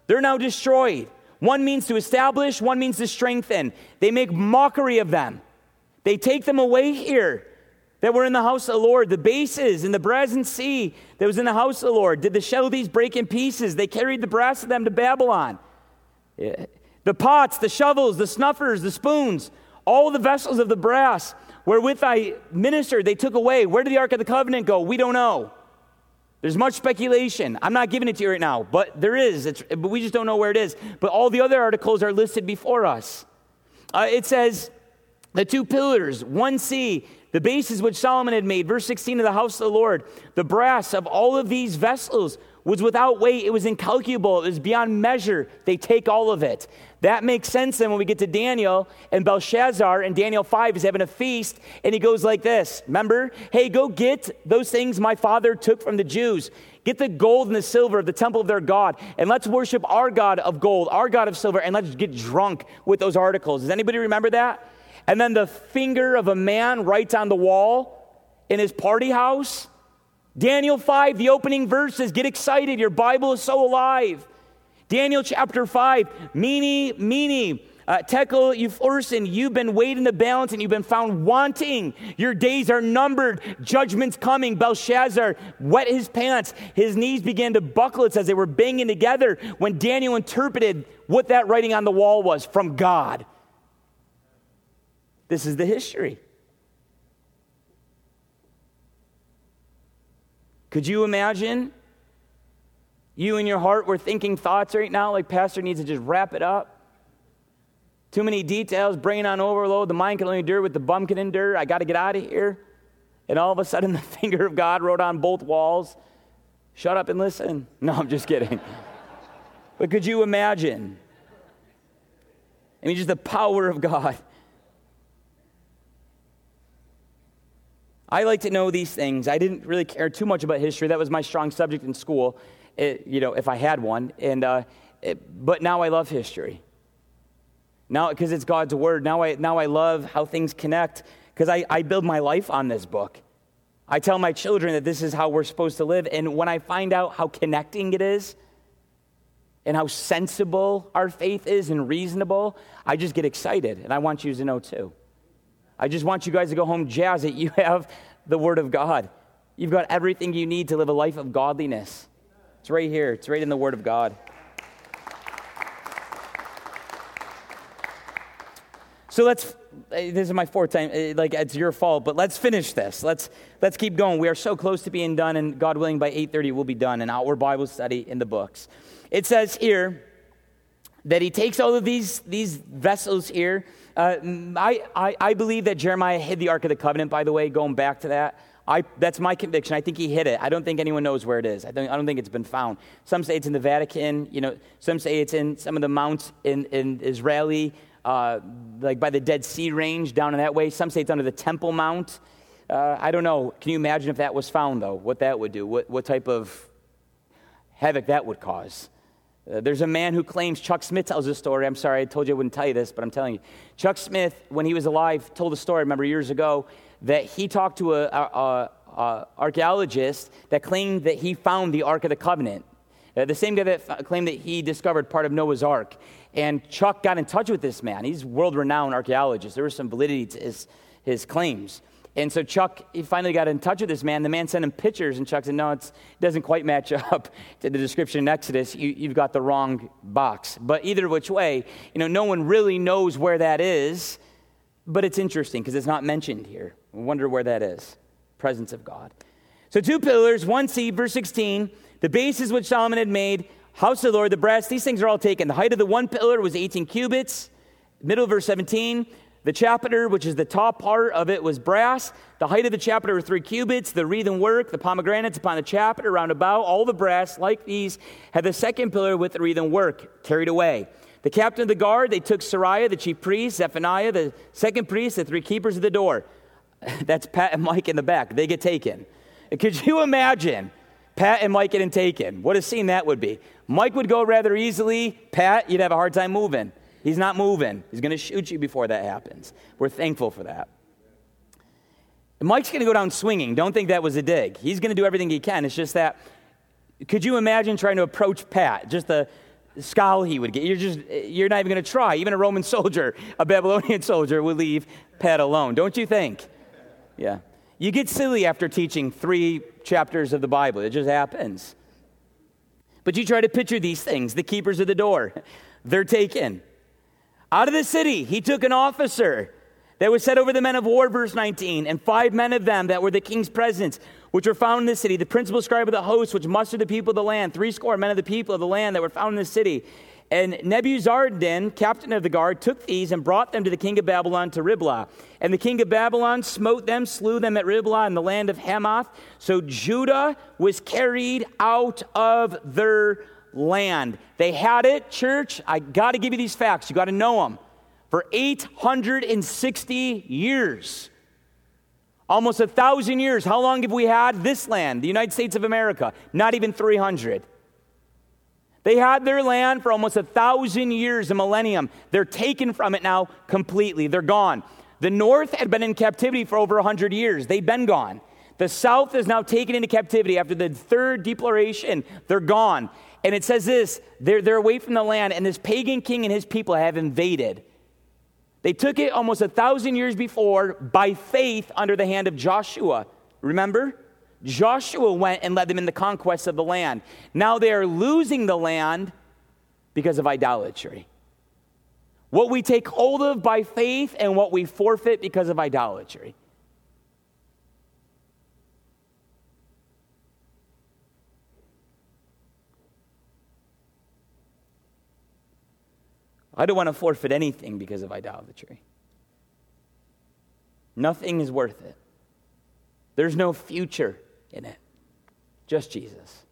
Speaker 1: They're now destroyed. One means to establish, one means to strengthen. They make mockery of them. They take them away here that were in the house of the Lord. The bases and the brazen sea that was in the house of the Lord. Did the Chaldees break in pieces? They carried the brass of them to Babylon. Yeah. The pots, the shovels, the snuffers, the spoons, all the vessels of the brass wherewith I ministered, they took away. Where did the Ark of the Covenant go? We don't know. There's much speculation. I'm not giving it to you right now, but there is. It's, but we just don't know where it is. But all the other articles are listed before us. Uh, it says, the two pillars, one sea, the bases which Solomon had made, verse sixteen of the house of the Lord, the brass of all of these vessels was without weight. It was incalculable. It was beyond measure. They take all of it. That makes sense then when we get to Daniel, and Belshazzar in Daniel five is having a feast, and he goes like this. Remember? Hey, go get those things my father took from the Jews. Get the gold and the silver of the temple of their God, and let's worship our God of gold, our God of silver, and let's get drunk with those articles. Does anybody remember that? And then the finger of a man writes on the wall in his party house. Daniel five, the opening verse says, get excited, your Bible is so alive. Daniel chapter five, Mene, Mene, uh, Tekel, Upharsin, you've been weighed in the balance and you've been found wanting. Your days are numbered. Judgment's coming. Belshazzar wet his pants. His knees began to buckle, it says they were banging together when Daniel interpreted what that writing on the wall was from God. This is the history. Could you imagine? You in your heart were thinking thoughts right now like pastor needs to just wrap it up. Too many details, brain on overload. The mind can only endure what the bum can endure. I got to get out of here. And all of a sudden the finger of God wrote on both walls, shut up and listen. No, I'm just kidding. But could you imagine? I mean, just the power of God. I like to know these things. I didn't really care too much about history. That was my strong subject in school. It, you know, if I had one, and uh, it, but now I love history. Now, because it's God's word. Now I now I love how things connect. Because I, I build my life on this book. I tell my children that this is how we're supposed to live. And when I find out how connecting it is, and how sensible our faith is and reasonable, I just get excited. And I want you to know too. I just want you guys to go home, jazz it. You have the word of God. You've got everything you need to live a life of godliness. It's right here. It's right in the Word of God. So let's, this is my fourth time, like it's your fault, but let's finish this. Let's let's keep going. We are so close to being done, and God willing, by eight thirty we'll be done, an hour Bible study in the books. It says here that he takes all of these, these vessels here. Uh, I, I, I believe that Jeremiah hid the Ark of the Covenant, by the way, going back to that. I, that's my conviction. I think he hid it. I don't think anyone knows where it is. I don't, I don't think it's been found. Some say it's in the Vatican. You know, some say it's in some of the mounts in, in Israeli, uh, like by the Dead Sea range down in that way. Some say it's under the Temple Mount. Uh, I don't know. Can you imagine if that was found, though, what that would do? What, what type of havoc that would cause? Uh, there's a man who claims, Chuck Smith tells this story. I'm sorry, I told you I wouldn't tell you this, but I'm telling you. Chuck Smith, when he was alive, told a story, I remember years ago, that he talked to a, a, a, a archaeologist that claimed that he found the Ark of the Covenant. Uh, the same guy that f- claimed that he discovered part of Noah's Ark. And Chuck got in touch with this man. He's a world-renowned archaeologist. There was some validity to his, his claims. And so Chuck, he finally got in touch with this man. The man sent him pictures, and Chuck said, no, it's, it doesn't quite match up to the description in Exodus. You, you've got the wrong box. But either which way, you know, no one really knows where that is, but it's interesting because it's not mentioned here. I wonder where that is. Presence of God. So two pillars, one sea, verse sixteen, the bases which Solomon had made, house of the Lord, the brass, these things are all taken. The height of the one pillar was eighteen cubits. Middle of verse seventeen, the chapiter, which is the top part of it, was brass. The height of the chapiter were three cubits. The wreathen work, the pomegranates upon the chapiter round about, all the brass, like these, had the second pillar with the wreathen work carried away. The captain of the guard, they took Sariah, the chief priest, Zephaniah, the second priest, the three keepers of the door. That's Pat and Mike in the back. They get taken. Could you imagine Pat and Mike getting taken? What a scene that would be. Mike would go rather easily. Pat, you'd have a hard time moving. He's not moving. He's going to shoot you before that happens. We're thankful for that. And Mike's going to go down swinging. Don't think that was a dig. He's going to do everything he can. It's just that, could you imagine trying to approach Pat? Just the scowl he would get. You're just, you're not even going to try. Even a Roman soldier, a Babylonian soldier would leave Pat alone, don't you think? Yeah. You get silly after teaching three chapters of the Bible. It just happens. But you try to picture these things. The keepers of the door, they're taken. Out of the city, he took an officer that was set over the men of war, verse nineteen, and five men of them that were the king's presents, which were found in the city, the principal scribe of the host, which mustered the people of the land, three score men of the people of the land that were found in the city. And Nebuzaradan, captain of the guard, took these and brought them to the king of Babylon to Riblah. And the king of Babylon smote them, slew them at Riblah in the land of Hamath. So Judah was carried out of their land. They had it, church. I got to give you these facts. You got to know them. For eight hundred sixty years. Almost a thousand years. How long have we had this land, the United States of America? Not even three hundred. They had their land for almost a thousand years, a millennium. They're taken from it now completely. They're gone. The north had been in captivity for over one hundred years. They've been gone. The south is now taken into captivity after the third deploration. They're gone. And it says this, they're, they're away from the land, and this pagan king and his people have invaded. They took it almost a thousand years before by faith under the hand of Joshua. Remember? Joshua went and led them in the conquest of the land. Now they are losing the land because of idolatry. What we take hold of by faith and what we forfeit because of idolatry. I don't want to forfeit anything because of idolatry. Nothing is worth it. There's no future in it. Just Jesus.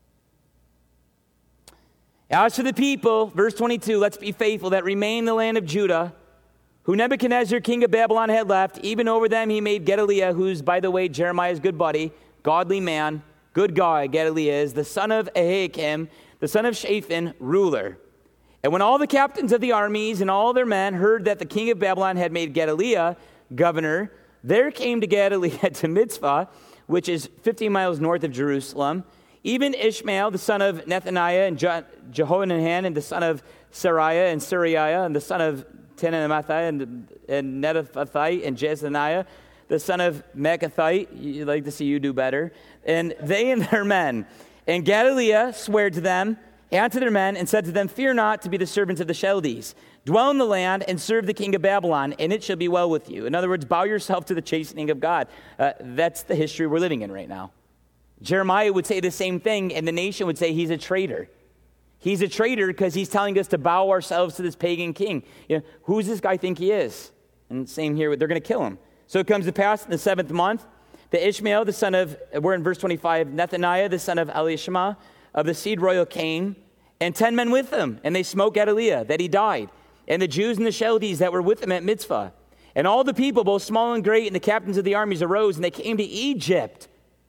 Speaker 1: As for the people, verse twenty-two, let's be faithful that remain in the land of Judah, who Nebuchadnezzar, king of Babylon, had left. Even over them he made Gedaliah, who's, by the way, Jeremiah's good buddy, godly man, good guy, Gedaliah is, the son of Ahikam, the son of Shaphan, ruler. And when all the captains of the armies and all their men heard that the king of Babylon had made Gedaliah governor, there came to Gedaliah to Mitzvah, which is fifteen miles north of Jerusalem, even Ishmael, the son of Nethaniah, and Je- Jehohanan, and the son of Sariah, and Sariah, and the son of Tenemathai, and, and Netophathite, and Jezaniah, the son of Meccathite. You'd like to see you do better. And they and their men. And Gedaliah swore to them and to their men, and said to them, fear not to be the servants of the Chaldees. Dwell in the land and serve the king of Babylon, and it shall be well with you. In other words, bow yourself to the chastening of God. Uh, that's the history we're living in right now. Jeremiah would say the same thing, and the nation would say he's a traitor. He's a traitor because he's telling us to bow ourselves to this pagan king. You know, who does this guy think he is? And same here, they're going to kill him. So it comes to pass in the seventh month, that Ishmael, the son of, we're in verse twenty-five, Nethaniah, the son of Elishama, of the seed royal came, and ten men with him, and they smote Gedaliah, that he died, and the Jews and the Chaldees that were with him at Mitzvah. And all the people, both small and great, and the captains of the armies arose, and they came to Egypt.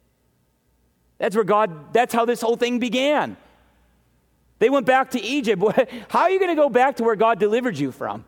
Speaker 1: That's where God, that's how this whole thing began. They went back to Egypt. How are you going to go back to where God delivered you from?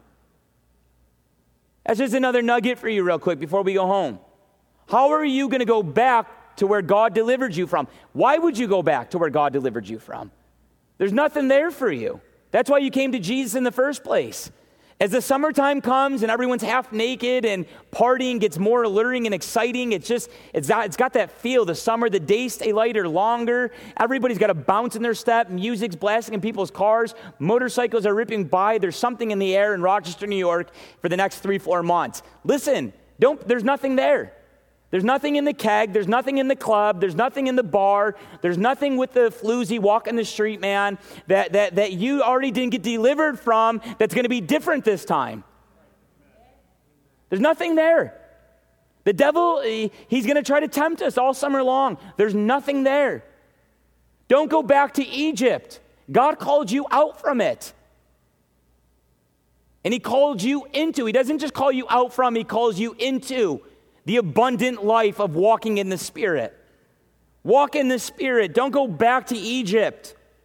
Speaker 1: That's just another nugget for you real quick before we go home. How are you going to go back to where God delivered you from? Why would you go back to where God delivered you from? There's nothing there for you. That's why you came to Jesus in the first place. As the summertime comes and everyone's half naked and partying gets more alluring and exciting, it's just, it's got, it's got that feel. The summer, the days stay lighter, longer. Everybody's got a bounce in their step. Music's blasting in people's cars. Motorcycles are ripping by. There's something in the air in Rochester, New York for the next three, four months. Listen, don't, there's nothing there. There's nothing in the keg. There's nothing in the club. There's nothing in the bar. There's nothing with the floozy walking the street, man, that, that, that you already didn't get delivered from that's going to be different this time. There's nothing there. The devil, he, he's going to try to tempt us all summer long. There's nothing there. Don't go back to Egypt. God called you out from it. And he called you into. He doesn't just call you out from, he calls you into the abundant life of walking in the Spirit. Walk in the Spirit. Don't go back to Egypt.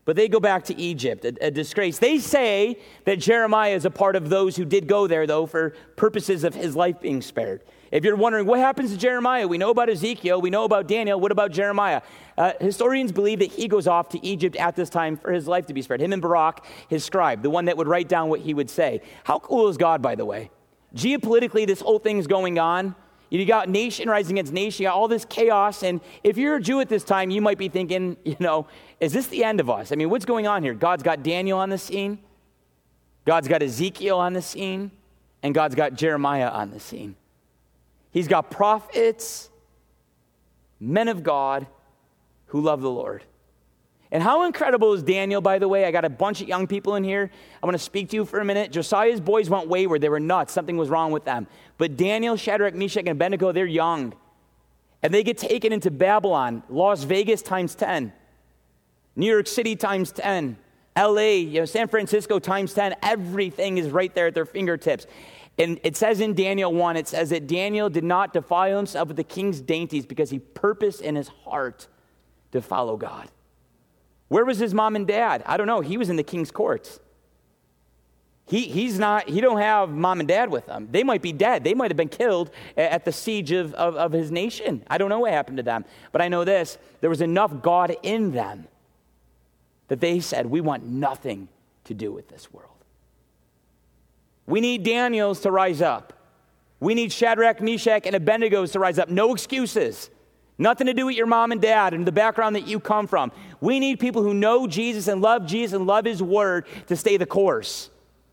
Speaker 1: But they go back to Egypt, a, a disgrace. They say that Jeremiah is a part of those who did go there, though, for purposes of his life being spared. If you're wondering, what happens to Jeremiah? We know about Ezekiel. We know about Daniel. What about Jeremiah? Uh, historians believe that he goes off to Egypt at this time for his life to be spared. Him and Barak, his scribe, the one that would write down what he would say. How cool is God, by the way? Geopolitically, this whole thing is going on. You got nation rising against nation, you got all this chaos, and if you're a Jew at this time, you might be thinking, you know, is this the end of us? I mean, what's going on here? God's got Daniel on the scene, God's got Ezekiel on the scene, and God's got Jeremiah on the scene. He's got prophets, men of God, who love the Lord. And how incredible is Daniel, by the way? I got a bunch of young people in here. I want to speak to you for a minute. Josiah's boys went wayward. They were nuts. Something was wrong with them. But Daniel, Shadrach, Meshach, and Abednego, they're young. And they get taken into Babylon, Las Vegas times ten, New York City times ten, L A, you know, San Francisco times ten. Everything is right there at their fingertips. And it says in Daniel one, it says that Daniel did not defile himself with the king's dainties because he purposed in his heart to follow God. Where was his mom and dad? I don't know. He was in the king's courts. He, he's not, he don't have mom and dad with him. They might be dead. They might have been killed at the siege of, of, of his nation. I don't know what happened to them. But I know this, there was enough God in them that they said, we want nothing to do with this world. We need Daniels to rise up. We need Shadrach, Meshach, and Abednego's to rise up. No excuses. Nothing to do with your mom and dad and the background that you come from. We need people who know Jesus and love Jesus and love his word to stay the course.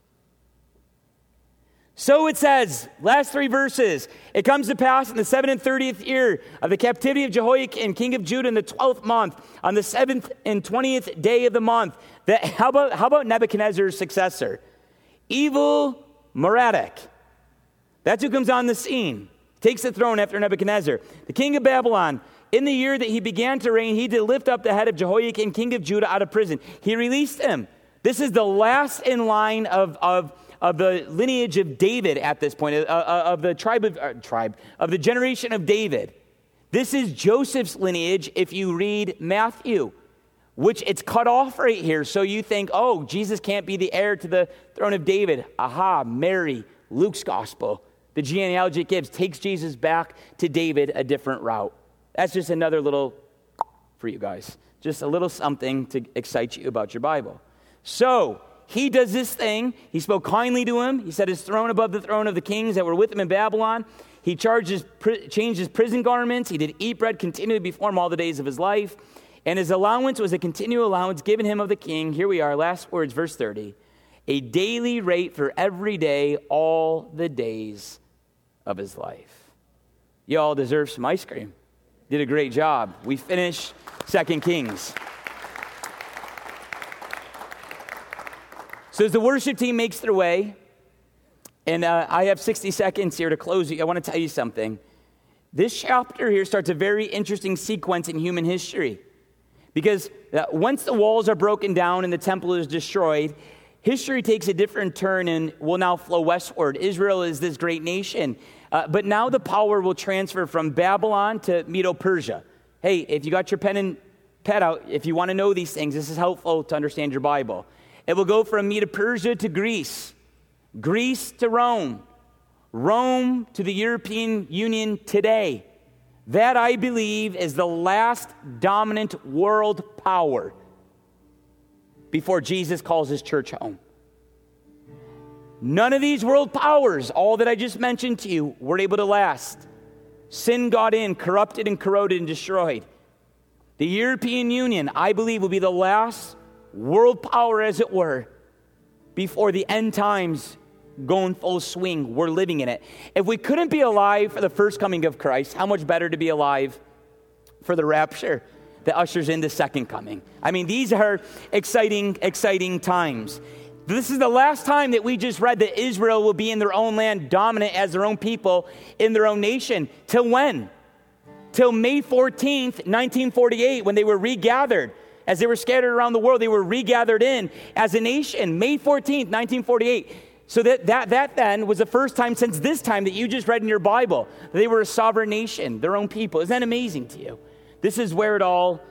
Speaker 1: So it says, last three verses, it comes to pass in the seventh and thirtieth year of the captivity of Jehoiakim, king of Judah, in the twelfth month, on the seventh and twentieth day of the month, that, how about, how about Nebuchadnezzar's successor? Evil Merodach. That's who comes on the scene. Takes the throne after Nebuchadnezzar. The king of Babylon, in the year that he began to reign, he did lift up the head of Jehoiakim, king of Judah, out of prison. He released him. This is the last in line of, of, of the lineage of David at this point, uh, uh, of the tribe of, uh, tribe, of the generation of David. This is Joseph's lineage if you read Matthew, which it's cut off right here. So you think, oh, Jesus can't be the heir to the throne of David. Aha, Mary, Luke's gospel. The genealogy it gives takes Jesus back to David a different route. That's just another little for you guys. Just a little something to excite you about your Bible. So he does this thing. He spoke kindly to him. He set his throne above the throne of the kings that were with him in Babylon. He charged his, changed his prison garments. He did eat bread continually before him all the days of his life. And his allowance was a continual allowance given him of the king. Here we are, last words, verse thirty. A daily rate for every day, all the days of his life. You all deserve some ice cream. Did a great job. We finished Second Kings. So as the worship team makes their way, and uh, I have sixty seconds here to close, I want to tell you something. This chapter here starts a very interesting sequence in human history. Because uh, once the walls are broken down and the temple is destroyed, history takes a different turn and will now flow westward. Israel is this great nation. Uh, but now the power will transfer from Babylon to Medo-Persia. Hey, if you got your pen and pad out, if you want to know these things, this is helpful to understand your Bible. It will go from Medo-Persia to Greece, Greece to Rome, Rome to the European Union today. That, I believe, is the last dominant world power before Jesus calls his church home. None of these world powers, all that I just mentioned to you, were able to last. Sin got in, corrupted and corroded and destroyed. The European Union, I believe, will be the last world power, as it were, before the end times go in full swing. We're living in it. If we couldn't be alive for the first coming of Christ, how much better to be alive for the rapture that ushers in the second coming? I mean, these are exciting, exciting times. This is the last time that we just read that Israel will be in their own land, dominant as their own people in their own nation. Till when? Till May fourteenth, nineteen forty-eight, when they were regathered. As they were scattered around the world, they were regathered in as a nation. May fourteenth, nineteen forty-eight. So that, that, that then was the first time since this time that you just read in your Bible that they were a sovereign nation, their own people. Isn't that amazing to you? This is where it all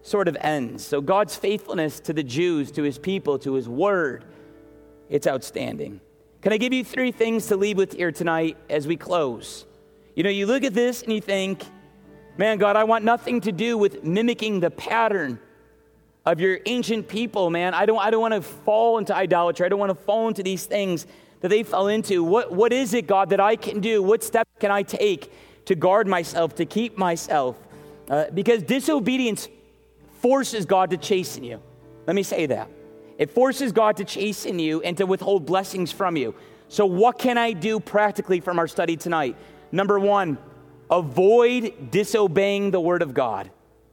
Speaker 1: sort of ends. So God's faithfulness to the Jews, to his people, to his word, it's outstanding. Can I give you three things to leave with here tonight as we close? You know, you look at this and you think, man, God, I want nothing to do with mimicking the pattern of your ancient people, man. I don't, I don't want to fall into idolatry. I don't want to fall into these things that they fell into. What, what is it, God, that I can do? What steps can I take to guard myself, to keep myself? Uh, because disobedience forces God to chasten you. Let me say that. It forces God to chasten you and to withhold blessings from you. So what can I do practically from our study tonight? Number one, avoid disobeying the word of God.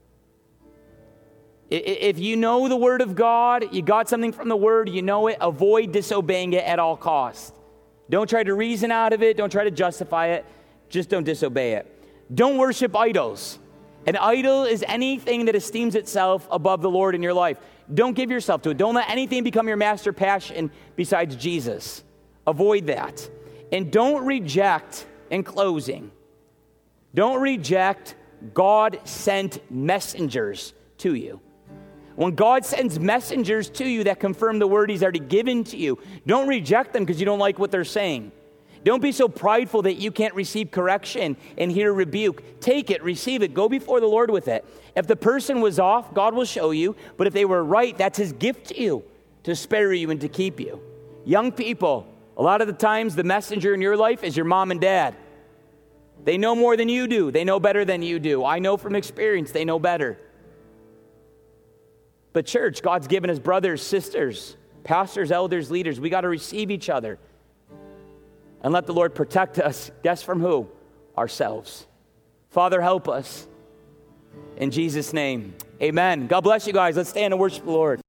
Speaker 1: If you know the word of God, you got something from the word, you know it, avoid disobeying it at all costs. Don't try to reason out of it. Don't try to justify it. Just don't disobey it. Don't worship idols. An idol is anything that esteems itself above the Lord in your life. Don't give yourself to it. Don't let anything become your master passion besides Jesus. Avoid that. And don't reject, in closing, don't reject God-sent messengers to you. When God sends messengers to you that confirm the word he's already given to you, don't reject them because you don't like what they're saying. Don't be so prideful that you can't receive correction and hear rebuke. Take it, receive it, go before the Lord with it. If the person was off, God will show you. But if they were right, that's his gift to you, to spare you and to keep you. Young people, a lot of the times the messenger in your life is your mom and dad. They know more than you do. They know better than you do. I know from experience they know better. But church, God's given us brothers, sisters, pastors, elders, leaders. We got to receive each other. And let the Lord protect us. Guess from who? Ourselves. Father, help us. In Jesus' name, amen. God bless you guys. Let's stand and worship the Lord.